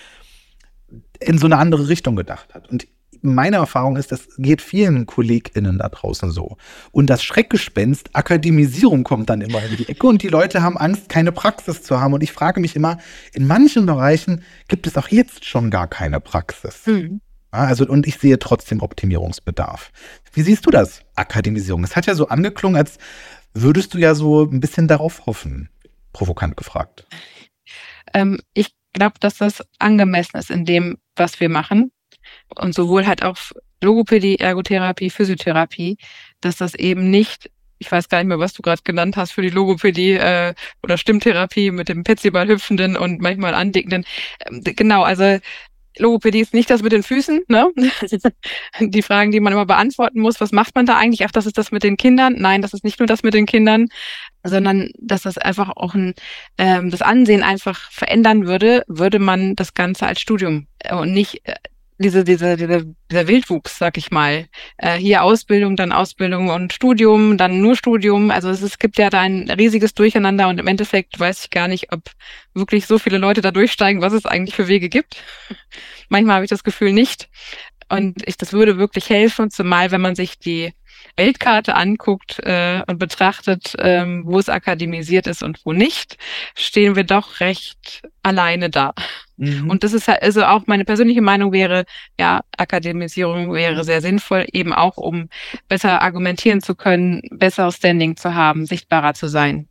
in so eine andere Richtung gedacht hat. Und meine Erfahrung ist, das geht vielen KollegInnen da draußen so. Und das Schreckgespenst, Akademisierung kommt dann immer in die Ecke und die Leute haben Angst, keine Praxis zu haben. Und ich frage mich immer, in manchen Bereichen gibt es auch jetzt schon gar keine Praxis. Mhm. Ja, also, und ich sehe trotzdem Optimierungsbedarf. Wie siehst du das, Akademisierung? Es hat ja so angeklungen, als würdest du ja so ein bisschen darauf hoffen. Provokant gefragt.
Ähm, ich glaube, dass das angemessen ist in dem, was wir machen. Und sowohl halt auch Logopädie, Ergotherapie, Physiotherapie, dass das eben nicht, ich weiß gar nicht mehr, was du gerade genannt hast für die Logopädie äh, oder Stimmtherapie mit dem Petsyball hüpfenden und manchmal andickenden. Ähm, genau, also Logopädie ist nicht das mit den Füßen, ne? Die Fragen, die man immer beantworten muss, was macht man da eigentlich? Ach, das ist das mit den Kindern. Nein, das ist nicht nur das mit den Kindern, sondern dass das einfach auch ein, ähm, das Ansehen einfach verändern würde, würde man das Ganze als Studium äh, und nicht äh, diese, diese, diese, dieser Wildwuchs, sag ich mal. Äh, hier Ausbildung, dann Ausbildung und Studium, dann nur Studium. Also es, es gibt ja da ein riesiges Durcheinander und im Endeffekt weiß ich gar nicht, ob wirklich so viele Leute da durchsteigen, was es eigentlich für Wege gibt. Manchmal habe ich das Gefühl nicht. Und ich, das würde wirklich helfen, zumal wenn man sich die Weltkarte anguckt äh, und betrachtet, ähm, wo es akademisiert ist und wo nicht, stehen wir doch recht alleine da. Mhm. Und das ist halt, also auch meine persönliche Meinung wäre, ja, Akademisierung wäre sehr sinnvoll, eben auch um besser argumentieren zu können, besseres Standing zu haben, sichtbarer zu sein.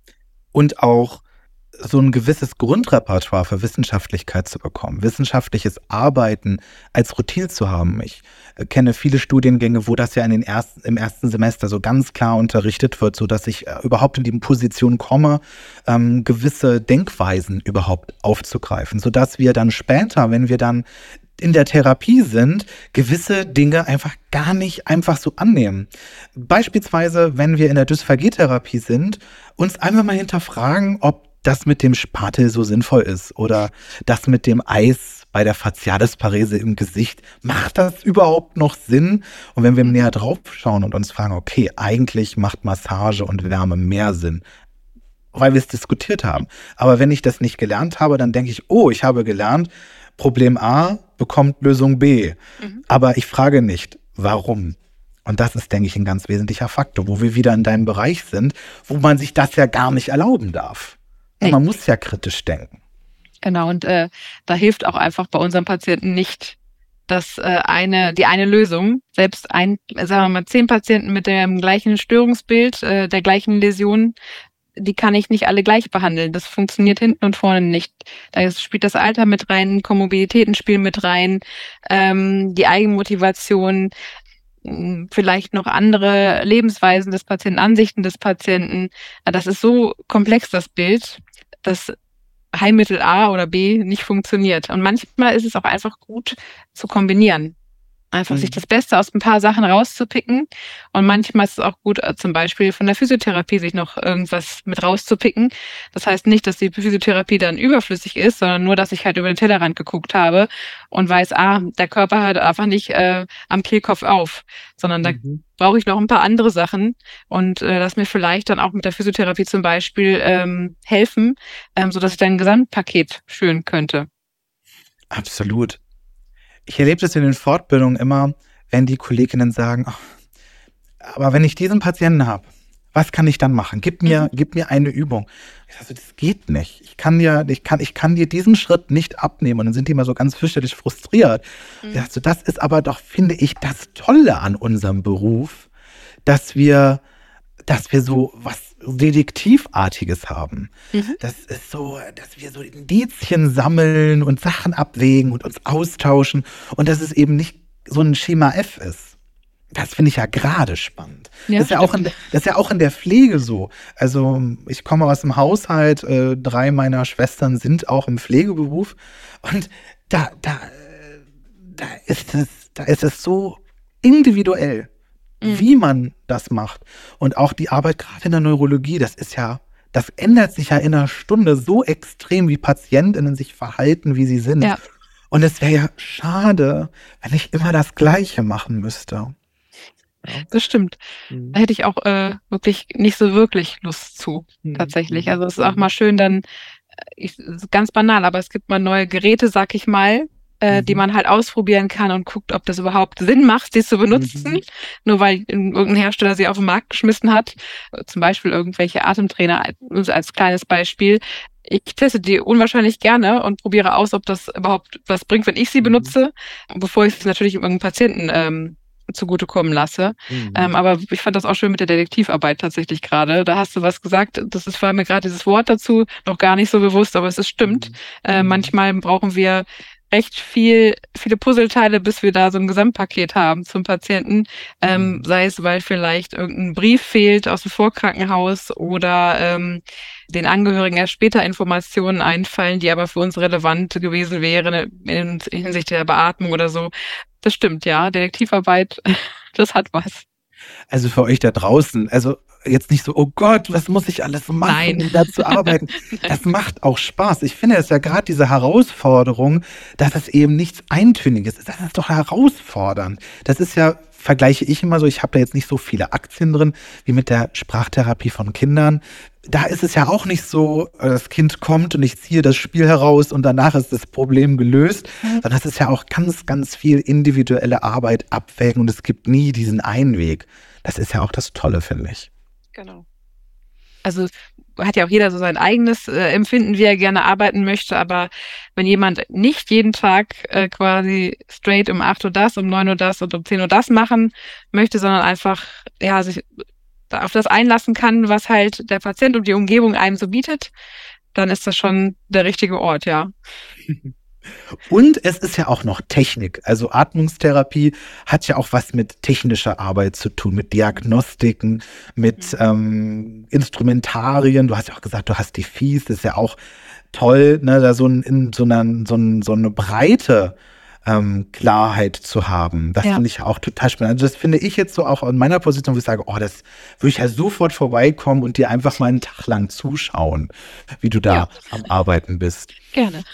Und auch so ein gewisses Grundrepertoire für Wissenschaftlichkeit zu bekommen, wissenschaftliches Arbeiten als Routine zu haben. Ich kenne viele Studiengänge, wo das ja in den ersten, im ersten Semester so ganz klar unterrichtet wird, so dass ich überhaupt in die Position komme, ähm, gewisse Denkweisen überhaupt aufzugreifen, sodass wir dann später, wenn wir dann in der Therapie sind, gewisse Dinge einfach gar nicht einfach so annehmen. Beispielsweise, wenn wir in der Dysphagietherapie sind, uns einfach mal hinterfragen, ob das mit dem Spatel so sinnvoll ist oder das mit dem Eis bei der Facialisparese im Gesicht. Macht das überhaupt noch Sinn? Und wenn wir näher drauf schauen und uns fragen, okay, eigentlich macht Massage und Wärme mehr Sinn, weil wir es diskutiert haben. Aber wenn ich das nicht gelernt habe, dann denke ich, oh, ich habe gelernt, Problem A bekommt Lösung B. Mhm. Aber ich frage nicht, warum? Und das ist, denke ich, ein ganz wesentlicher Faktor, wo wir wieder in deinem Bereich sind, wo man sich das ja gar nicht erlauben darf. Nee. Man muss ja kritisch denken.
Genau, und äh, da hilft auch einfach bei unseren Patienten nicht das äh, eine, die eine Lösung. Selbst ein, sagen wir mal, zehn Patienten mit dem gleichen Störungsbild, äh, der gleichen Läsion, die kann ich nicht alle gleich behandeln. Das funktioniert hinten und vorne nicht. Da spielt das Alter mit rein, Komorbiditäten spielen mit rein, ähm, die Eigenmotivation, vielleicht noch andere Lebensweisen des Patienten, Ansichten des Patienten. Das ist so komplex, das Bild, dass Heilmittel A oder B nicht funktioniert. Und manchmal ist es auch einfach gut zu kombinieren. Einfach mhm. sich das Beste aus ein paar Sachen rauszupicken. Und manchmal ist es auch gut, zum Beispiel von der Physiotherapie sich noch irgendwas mit rauszupicken. Das heißt nicht, dass die Physiotherapie dann überflüssig ist, sondern nur, dass ich halt über den Tellerrand geguckt habe und weiß, ah, der Körper hört einfach nicht äh, am Kehlkopf auf, sondern mhm. da brauche ich noch ein paar andere Sachen und äh, das mir vielleicht dann auch mit der Physiotherapie zum Beispiel ähm, helfen, ähm, sodass ich dann ein Gesamtpaket schüren könnte.
Absolut. Ich erlebe das in den Fortbildungen immer, wenn die Kolleginnen sagen, oh, aber wenn ich diesen Patienten habe, was kann ich dann machen? Gib mir, mhm. gib mir eine Übung. Ich sage, das geht nicht. Ich kann dir, ich kann, ich kann dir diesen Schritt nicht abnehmen. Und dann sind die immer so ganz fürchterlich frustriert. Mhm. Ich sage, das ist aber doch, finde ich, das Tolle an unserem Beruf, dass wir, dass wir so was Detektivartiges haben. Mhm. Das ist so, dass wir so Indizien sammeln und Sachen abwägen und uns austauschen und dass es eben nicht so ein Schema F ist. Das finde ich ja gerade spannend. Ja, das, ist ja auch in, das ist ja auch in der Pflege so. Also ich komme aus dem Haushalt, äh, drei meiner Schwestern sind auch im Pflegeberuf und da, da, da ist es, da ist es so individuell, wie man das macht. Und auch die Arbeit gerade in der Neurologie, das ist ja, das ändert sich ja in einer Stunde so extrem, wie PatientInnen sich verhalten, wie sie sind. Ja. Und es wäre ja schade, wenn ich immer das Gleiche machen müsste.
Das stimmt. Mhm. Da hätte ich auch äh, wirklich nicht so wirklich Lust zu, mhm. tatsächlich. Also es ist auch mal schön dann, ich, ganz banal, aber es gibt mal neue Geräte, sag ich mal, äh, die man halt ausprobieren kann und guckt, ob das überhaupt Sinn macht, sie zu benutzen. Mhm. Nur weil irgendein Hersteller sie auf den Markt geschmissen hat. Zum Beispiel irgendwelche Atemtrainer als, als kleines Beispiel. Ich teste die unwahrscheinlich gerne und probiere aus, ob das überhaupt was bringt, wenn ich sie benutze, bevor ich es natürlich irgendeinem Patienten ähm, zugutekommen lasse. Mhm. Ähm, aber ich fand das auch schön mit der Detektivarbeit tatsächlich gerade. Da hast du was gesagt, das ist, war mir gerade dieses Wort dazu noch gar nicht so bewusst, aber es ist stimmt. Mhm. Äh, manchmal brauchen wir recht viel, viele Puzzleteile, bis wir da so ein Gesamtpaket haben zum Patienten. Ähm,
Mhm.
sei es, weil vielleicht irgendein Brief fehlt aus dem Vorkrankenhaus oder ähm, den Angehörigen erst später Informationen einfallen, die aber für uns relevant gewesen wären in Hinsicht der Beatmung oder so. Das stimmt, ja. Detektivarbeit, das hat was.
Also für euch da draußen, also jetzt nicht so, oh Gott, was muss ich alles machen,
Nein.
um da zu arbeiten? Das macht auch Spaß. Ich finde es ja gerade diese Herausforderung, dass es eben nichts Eintöniges ist. Das ist doch herausfordernd. Das ist ja, vergleiche ich immer so, ich habe da jetzt nicht so viele Aktien drin, wie mit der Sprachtherapie von Kindern. Da ist es ja auch nicht so, das Kind kommt und ich ziehe das Spiel heraus und danach ist das Problem gelöst, sondern das ist ja auch ganz, ganz viel individuelle Arbeit, Abwägen und es gibt nie diesen Einweg. Das ist ja auch das Tolle, finde ich.
Genau. Also hat ja auch jeder so sein eigenes äh, Empfinden, wie er gerne arbeiten möchte, aber wenn jemand nicht jeden Tag äh, quasi straight um acht Uhr das, um neun Uhr das und um zehn Uhr das machen möchte, sondern einfach ja sich auf das einlassen kann, was halt der Patient und die Umgebung einem so bietet, dann ist das schon der richtige Ort, ja.
Und es ist ja auch noch Technik. Also Atmungstherapie hat ja auch was mit technischer Arbeit zu tun, mit Diagnostiken, mit ähm, Instrumentarien. Du hast ja auch gesagt, du hast die Fies, das ist ja auch toll, ne, da so, ein, in so, einer, so, ein, so eine breite ähm, Klarheit zu haben. Das
Ja.
finde ich auch total spannend. Also das finde ich jetzt so auch in meiner Position, wo ich sage, oh, das würde ich ja sofort vorbeikommen und dir einfach mal einen Tag lang zuschauen, wie du da
Ja.
am Arbeiten bist.
Gerne.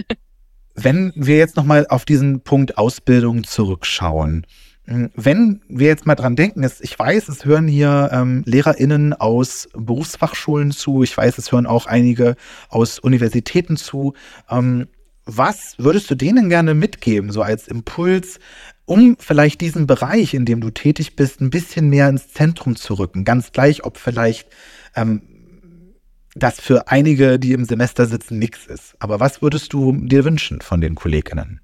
Wenn wir jetzt nochmal auf diesen Punkt Ausbildung zurückschauen, wenn wir jetzt mal dran denken, es, ich weiß, es hören hier ähm, LehrerInnen aus Berufsfachschulen zu, ich weiß, es hören auch einige aus Universitäten zu. Ähm, was würdest du denen gerne mitgeben, so als Impuls, um vielleicht diesen Bereich, in dem du tätig bist, ein bisschen mehr ins Zentrum zu rücken? Ganz gleich, ob vielleicht ähm, das für einige, die im Semester sitzen, nichts ist. Aber was würdest du dir wünschen von den Kolleginnen?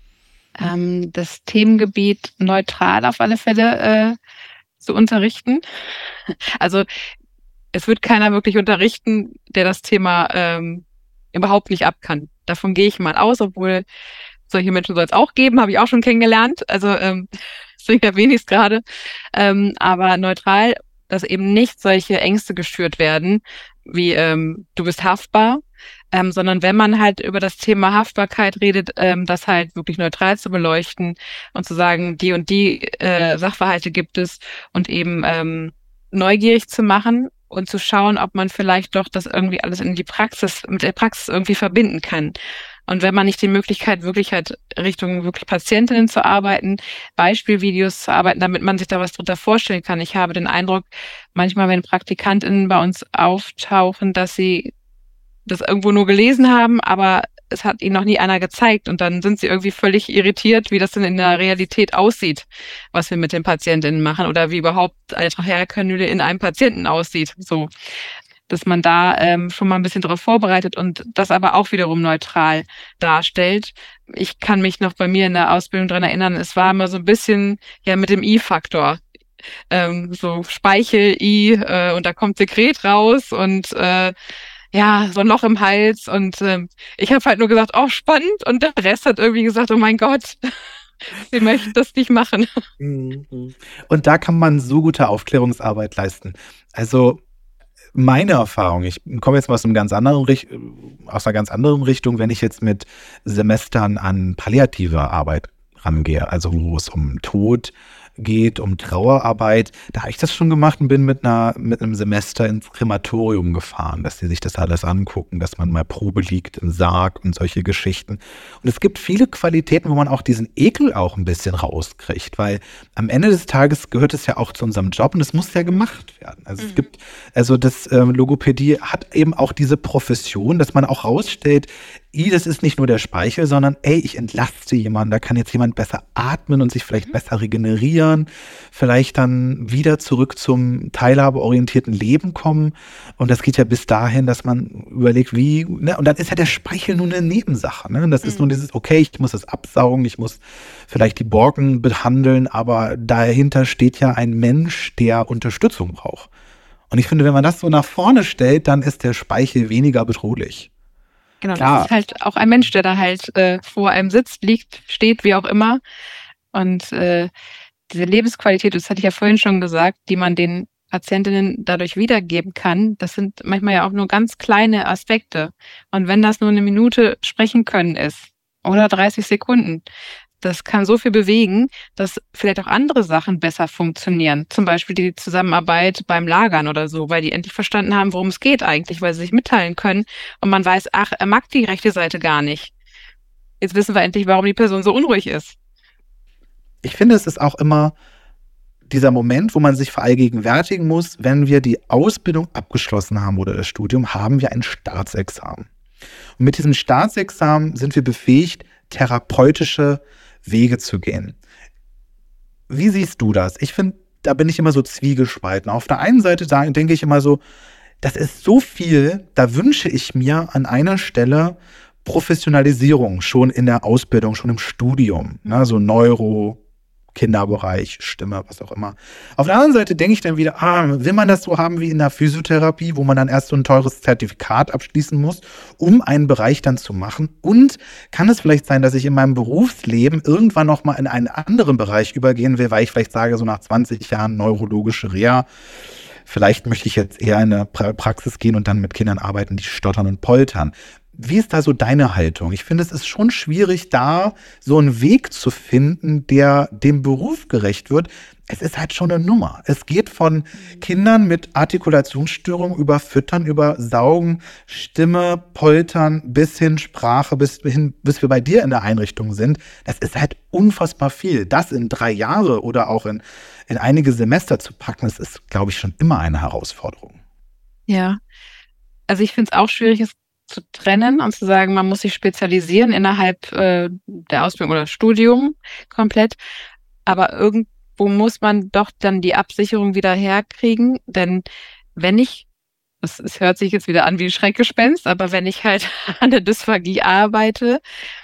Ähm, das Themengebiet neutral auf alle Fälle äh, zu unterrichten. Also es wird keiner wirklich unterrichten, der das Thema ähm, überhaupt nicht ab kann. Davon gehe ich mal aus, obwohl solche Menschen soll es auch geben, habe ich auch schon kennengelernt. Also ähm, deswegen erwähne ich es gerade. Ähm, aber neutral, dass eben nicht solche Ängste geschürt werden, wie ähm, du bist haftbar, ähm, sondern wenn man halt über das Thema Haftbarkeit redet, ähm, das halt wirklich neutral zu beleuchten und zu sagen, die und die äh, Sachverhalte gibt es und eben ähm, neugierig zu machen und zu schauen, ob man vielleicht doch das irgendwie alles in die Praxis, mit der Praxis irgendwie verbinden kann. Und wenn man nicht die Möglichkeit wirklich hat, Richtung wirklich Patientinnen zu arbeiten, Beispielvideos zu arbeiten, damit man sich da was drunter vorstellen kann. Ich habe den Eindruck, manchmal, wenn PraktikantInnen bei uns auftauchen, dass sie das irgendwo nur gelesen haben, aber es hat ihnen noch nie einer gezeigt und dann sind sie irgendwie völlig irritiert, wie das denn in der Realität aussieht, was wir mit den PatientInnen machen oder wie überhaupt eine Trachealkanüle in einem Patienten aussieht. So, dass man da ähm, schon mal ein bisschen darauf vorbereitet und das aber auch wiederum neutral darstellt. Ich kann mich noch bei mir in der Ausbildung dran erinnern, es war immer so ein bisschen ja mit dem I-Faktor. Ähm, so Speichel, I äh, und da kommt Sekret raus und äh, ja, so ein Loch im Hals und ähm, ich habe halt nur gesagt, oh, spannend und der Rest hat irgendwie gesagt, oh mein Gott, sie möchten das nicht machen.
Und da kann man so gute Aufklärungsarbeit leisten. Also meine Erfahrung, ich komme jetzt mal aus einem ganz anderen, aus einer ganz anderen Richtung, wenn ich jetzt mit Semestern an palliative Arbeit rangehe, also wo es um Tod geht, um Trauerarbeit, da habe ich das schon gemacht und bin mit einer mit einem Semester ins Krematorium gefahren, dass sie sich das alles angucken, dass man mal Probe liegt im Sarg und solche Geschichten. Und es gibt viele Qualitäten, wo man auch diesen Ekel auch ein bisschen rauskriegt, weil am Ende des Tages gehört es ja auch zu unserem Job und es muss ja gemacht werden. Also mhm. es gibt, also das ähm, Logopädie hat eben auch diese Profession, dass man auch rausstellt, I, das ist nicht nur der Speichel, sondern ey, ich entlaste jemanden, da kann jetzt jemand besser atmen und sich vielleicht mhm. besser regenerieren, vielleicht dann wieder zurück zum teilhabeorientierten Leben kommen und das geht ja bis dahin, dass man überlegt, wie, ne, und dann ist ja der Speichel nur eine Nebensache, ne, das mhm. ist nur dieses, okay, ich muss es absaugen, ich muss vielleicht die Borken behandeln, aber dahinter steht ja ein Mensch, der Unterstützung braucht. Und ich finde, wenn man das so nach vorne stellt, dann ist der Speichel weniger bedrohlich.
Genau, das
Klar.
ist halt auch ein Mensch, der da halt äh, vor einem sitzt, liegt, steht, wie auch immer. Und äh, diese Lebensqualität, das hatte ich ja vorhin schon gesagt, die man den Patientinnen dadurch wiedergeben kann, das sind manchmal ja auch nur ganz kleine Aspekte. Und wenn das nur eine Minute sprechen können ist oder dreißig Sekunden, das kann so viel bewegen, dass vielleicht auch andere Sachen besser funktionieren. Zum Beispiel die Zusammenarbeit beim Lagern oder so, weil die endlich verstanden haben, worum es geht eigentlich, weil sie sich mitteilen können. Und man weiß, ach, er mag die rechte Seite gar nicht. Jetzt wissen wir endlich, warum die Person so unruhig ist.
Ich finde, es ist auch immer dieser Moment, wo man sich verallgegenwärtigen muss, wenn wir die Ausbildung abgeschlossen haben oder das Studium, haben wir ein Staatsexamen. Und mit diesem Staatsexamen sind wir befähigt, therapeutische Wege zu gehen. Wie siehst du das? Ich finde, da bin ich immer so zwiegespalten. Auf der einen Seite da denke ich immer so, das ist so viel, da wünsche ich mir an einer Stelle Professionalisierung schon in der Ausbildung, schon im Studium, ne, so Neuro, Kinderbereich, Stimme, was auch immer. Auf der anderen Seite denke ich dann wieder, ah, will man das so haben wie in der Physiotherapie, wo man dann erst so ein teures Zertifikat abschließen muss, um einen Bereich dann zu machen? Und kann es vielleicht sein, dass ich in meinem Berufsleben irgendwann nochmal in einen anderen Bereich übergehen will, weil ich vielleicht sage, so nach zwanzig Jahren neurologische Reha, vielleicht möchte ich jetzt eher in eine Praxis gehen und dann mit Kindern arbeiten, die stottern und poltern. Wie ist da so deine Haltung? Ich finde, es ist schon schwierig, da so einen Weg zu finden, der dem Beruf gerecht wird. Es ist halt schon eine Nummer. Es geht von Kindern mit Artikulationsstörungen über Füttern, über Saugen, Stimme, Poltern bis hin Sprache, bis, hin, bis wir bei dir in der Einrichtung sind. Das ist halt unfassbar viel. Das in drei Jahre oder auch in, in einige Semester zu packen, das ist, glaube ich, schon immer eine Herausforderung.
Ja, also ich finde es auch schwierig, es zu trennen und zu sagen, man muss sich spezialisieren innerhalb äh, der Ausbildung oder Studium komplett. Aber irgendwo muss man doch dann die Absicherung wieder herkriegen. Denn wenn ich, es, es hört sich jetzt wieder an wie ein Schreckgespenst, aber wenn ich halt an der Dysphagie arbeite,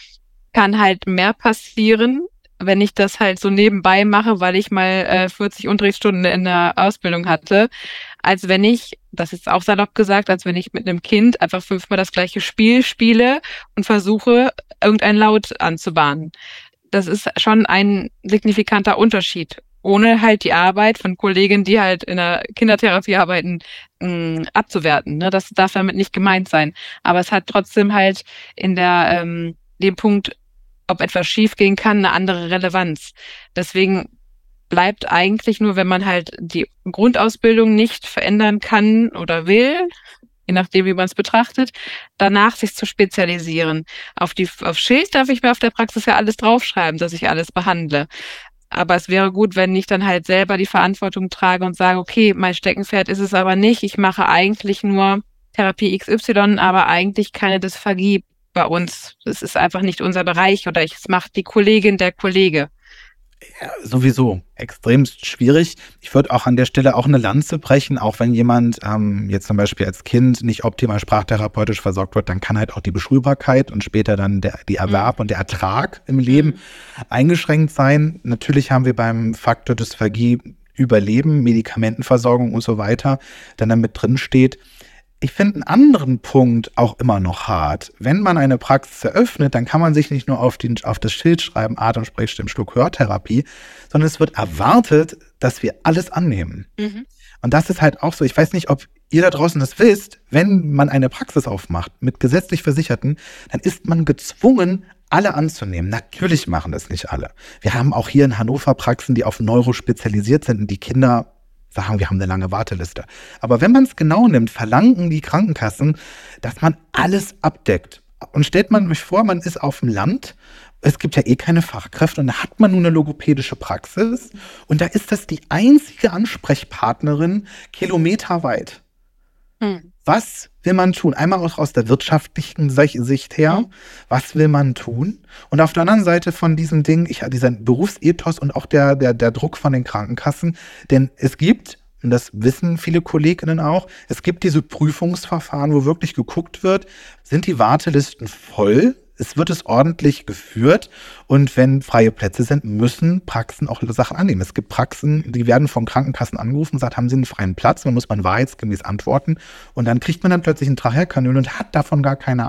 kann halt mehr passieren, wenn ich das halt so nebenbei mache, weil ich mal äh, vierzig Unterrichtsstunden in der Ausbildung hatte, als wenn ich, das ist auch salopp gesagt, als wenn ich mit einem Kind einfach fünfmal das gleiche Spiel spiele und versuche, irgendeinen Laut anzubahnen. Das ist schon ein signifikanter Unterschied, ohne halt die Arbeit von Kollegen, die halt in der Kindertherapie arbeiten, mh, abzuwerten. Ne? Das darf damit nicht gemeint sein. Aber es hat trotzdem halt in der ähm, dem Punkt, ob etwas schiefgehen kann, eine andere Relevanz. Deswegen bleibt eigentlich nur, wenn man halt die Grundausbildung nicht verändern kann oder will, je nachdem, wie man es betrachtet, danach sich zu spezialisieren. Auf die auf Schild darf ich mir auf der Praxis ja alles draufschreiben, dass ich alles behandle. Aber es wäre gut, wenn ich dann halt selber die Verantwortung trage und sage, okay, mein Steckenpferd ist es aber nicht. Ich mache eigentlich nur Therapie X Y, aber eigentlich keine Dysphagie bei uns. Das ist einfach nicht unser Bereich oder es macht die Kollegin, der Kollege.
Ja, sowieso extremst schwierig. Ich würde auch an der Stelle auch eine Lanze brechen, auch wenn jemand ähm, jetzt zum Beispiel als Kind nicht optimal sprachtherapeutisch versorgt wird, dann kann halt auch die Beschulbarkeit und später dann der, die Erwerb mhm. und der Ertrag im Leben mhm. eingeschränkt sein. Natürlich haben wir beim Faktor Dysphagie Überleben, Medikamentenversorgung und so weiter, dann damit drin steht. Ich finde einen anderen Punkt auch immer noch hart. Wenn man eine Praxis eröffnet, dann kann man sich nicht nur auf, den, auf das Schild schreiben, Atem, Sprechstimm, Schluck, Hörtherapie, sondern es wird erwartet, dass wir alles annehmen. Mhm. Und das ist halt auch so, ich weiß nicht, ob ihr da draußen das wisst, wenn man eine Praxis aufmacht mit gesetzlich Versicherten, dann ist man gezwungen, alle anzunehmen. Natürlich machen das nicht alle. Wir haben auch hier in Hannover Praxen, die auf Neuro spezialisiert sind und die Kinder sagen, wir haben eine lange Warteliste. Aber wenn man es genau nimmt, verlangen die Krankenkassen, dass man alles abdeckt. Und stellt man sich vor, man ist auf dem Land, es gibt ja eh keine Fachkräfte und da hat man nur eine logopädische Praxis und da ist das die einzige Ansprechpartnerin kilometerweit. Hm. Was will man tun? Einmal auch aus der wirtschaftlichen Sicht her, hm. was will man tun? Und auf der anderen Seite von diesem Ding, ich, dieser Berufsethos und auch der, der, der Druck von den Krankenkassen, denn es gibt, und das wissen viele Kolleginnen auch, es gibt diese Prüfungsverfahren, wo wirklich geguckt wird, sind die Wartelisten voll? Es wird es ordentlich geführt und wenn freie Plätze sind, müssen Praxen auch Sachen annehmen. Es gibt Praxen, die werden von Krankenkassen angerufen und sagt, haben Sie einen freien Platz? Man muss man wahrheitsgemäß antworten und dann kriegt man dann plötzlich ein Trachealkanül und hat davon gar keine Ahnung.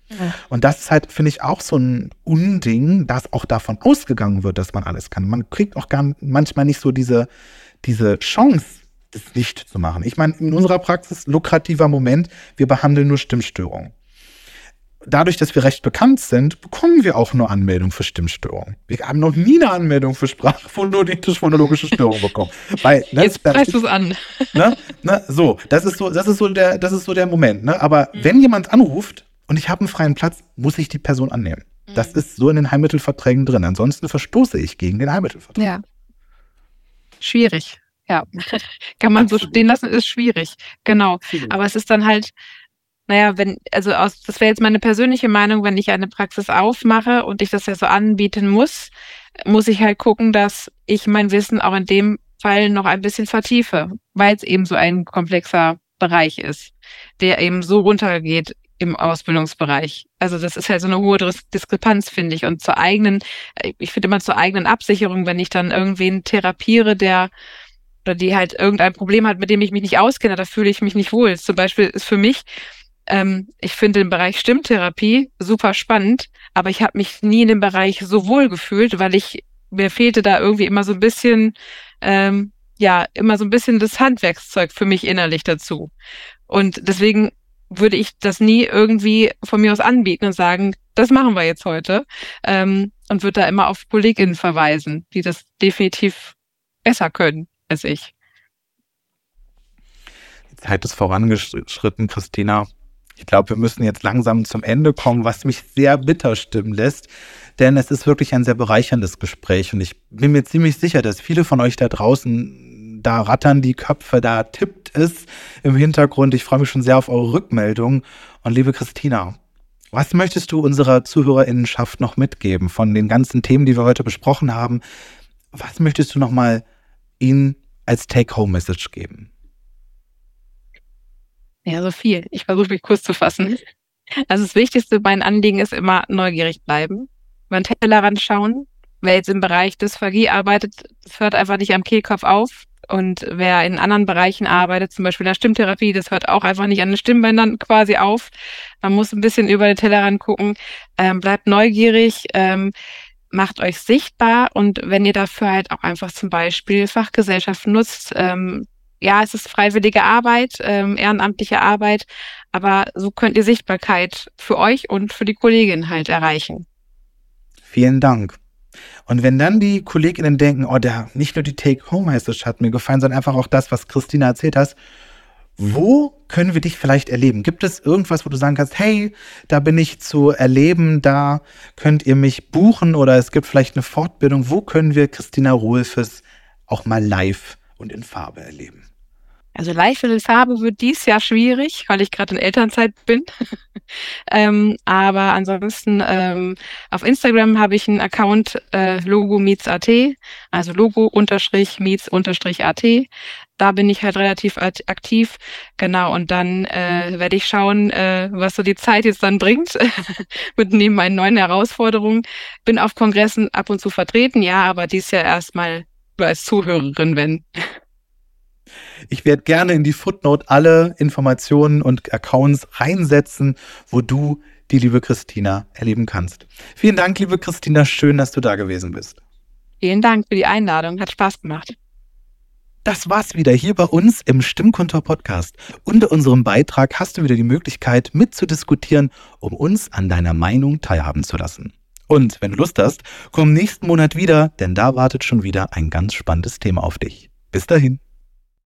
Ja.
Und das ist halt, finde ich, auch so ein Unding, dass auch davon ausgegangen wird, dass man alles kann. Man kriegt auch gar manchmal nicht so diese, diese Chance, das nicht zu machen. Ich meine, in unserer Praxis, lukrativer Moment, wir behandeln nur Stimmstörungen. Dadurch, dass wir recht bekannt sind, bekommen wir auch nur Anmeldungen für Stimmstörungen. Wir haben noch nie eine Anmeldung für sprachphonetisch-phonologische Störungen bekommen. Weil, ne,
Jetzt preist du es an.
Ne, ne, so, das ist so, das ist so der, das ist so der Moment. Ne? Aber mhm. wenn jemand anruft und ich habe einen freien Platz, muss ich die Person annehmen. Mhm. Das ist so in den Heilmittelverträgen drin. Ansonsten verstoße ich gegen den Heilmittelvertrag.
Ja. Schwierig. Ja. Kann man Absolut. So stehen lassen, ist schwierig. Genau. Absolut. Aber es ist dann halt, naja, wenn, also aus, das wäre jetzt meine persönliche Meinung, wenn ich eine Praxis aufmache und ich das ja so anbieten muss, muss ich halt gucken, dass ich mein Wissen auch in dem Fall noch ein bisschen vertiefe, weil es eben so ein komplexer Bereich ist, der eben so runtergeht im Ausbildungsbereich. Also das ist halt so eine hohe Diskrepanz, finde ich. Und zur eigenen, ich finde immer zur eigenen Absicherung, wenn ich dann irgendwen therapiere, der oder die halt irgendein Problem hat, mit dem ich mich nicht auskenne, da fühle ich mich nicht wohl. Zum Beispiel ist für mich, ähm, ich finde den Bereich Stimmtherapie super spannend, aber ich habe mich nie in dem Bereich so wohl gefühlt, weil ich, mir fehlte da irgendwie immer so ein bisschen, ähm, ja, immer so ein bisschen das Handwerkszeug für mich innerlich dazu. Und deswegen würde ich das nie irgendwie von mir aus anbieten und sagen, das machen wir jetzt heute, ähm, und würde da immer auf KollegInnen verweisen, die das definitiv besser können als ich.
Die Zeit ist vorangeschritten, Christina. Ich glaube, wir müssen jetzt langsam zum Ende kommen, was mich sehr bitter stimmen lässt, denn es ist wirklich ein sehr bereicherndes Gespräch und ich bin mir ziemlich sicher, dass viele von euch da draußen, da rattern die Köpfe, da tippt es im Hintergrund. Ich freue mich schon sehr auf eure Rückmeldung. Und liebe Christina, was möchtest du unserer ZuhörerInnenschaft noch mitgeben von den ganzen Themen, die wir heute besprochen haben? Was möchtest du nochmal ihnen als Take-Home-Message geben?
Ja, so viel. Ich versuche mich kurz zu fassen. Also das Wichtigste, mein Anliegen ist immer neugierig bleiben, über den Tellerrand schauen. Wer jetzt im Bereich Dysphagie arbeitet, das hört einfach nicht am Kehlkopf auf. Und wer in anderen Bereichen arbeitet, zum Beispiel in der Stimmtherapie, das hört auch einfach nicht an den Stimmbändern quasi auf. Man muss ein bisschen über den Tellerrand gucken. Ähm, bleibt neugierig, ähm, macht euch sichtbar und wenn ihr dafür halt auch einfach zum Beispiel Fachgesellschaften nutzt, ähm, ja, es ist freiwillige Arbeit, ähm, ehrenamtliche Arbeit, aber so könnt ihr Sichtbarkeit für euch und für die Kollegin halt erreichen.
Vielen Dank. Und wenn dann die KollegInnen denken, oh, der, nicht nur die Take-Home-Message hat mir gefallen, sondern einfach auch das, was Christina erzählt hast, wo können wir dich vielleicht erleben? Gibt es irgendwas, wo du sagen kannst, hey, da bin ich zu erleben, da könnt ihr mich buchen oder es gibt vielleicht eine Fortbildung. Wo können wir Christina Rohlfes auch mal live und in Farbe erleben?
Also live in Farbe wird dies Jahr schwierig, weil ich gerade in Elternzeit bin. ähm, aber ansonsten ähm, auf Instagram habe ich einen Account äh, Logo Meets A T, also Logo unterstrich Meets unterstrich A T. Da bin ich halt relativ aktiv. Genau, und dann äh, werde ich schauen, äh, was so die Zeit jetzt dann bringt, mit neben meinen neuen Herausforderungen. Bin auf Kongressen ab und zu vertreten, ja, aber dies Jahr erstmal nur als Zuhörerin, wenn.
Ich werde gerne in die Footnote alle Informationen und Accounts reinsetzen, wo du die liebe Christina erleben kannst. Vielen Dank, liebe Christina. Schön, dass du da gewesen bist.
Vielen Dank für die Einladung. Hat Spaß gemacht.
Das war's wieder hier bei uns im Stimmkontor-Podcast. Unter unserem Beitrag hast du wieder die Möglichkeit, mitzudiskutieren, um uns an deiner Meinung teilhaben zu lassen. Und wenn du Lust hast, komm nächsten Monat wieder, denn da wartet schon wieder ein ganz spannendes Thema auf dich. Bis dahin.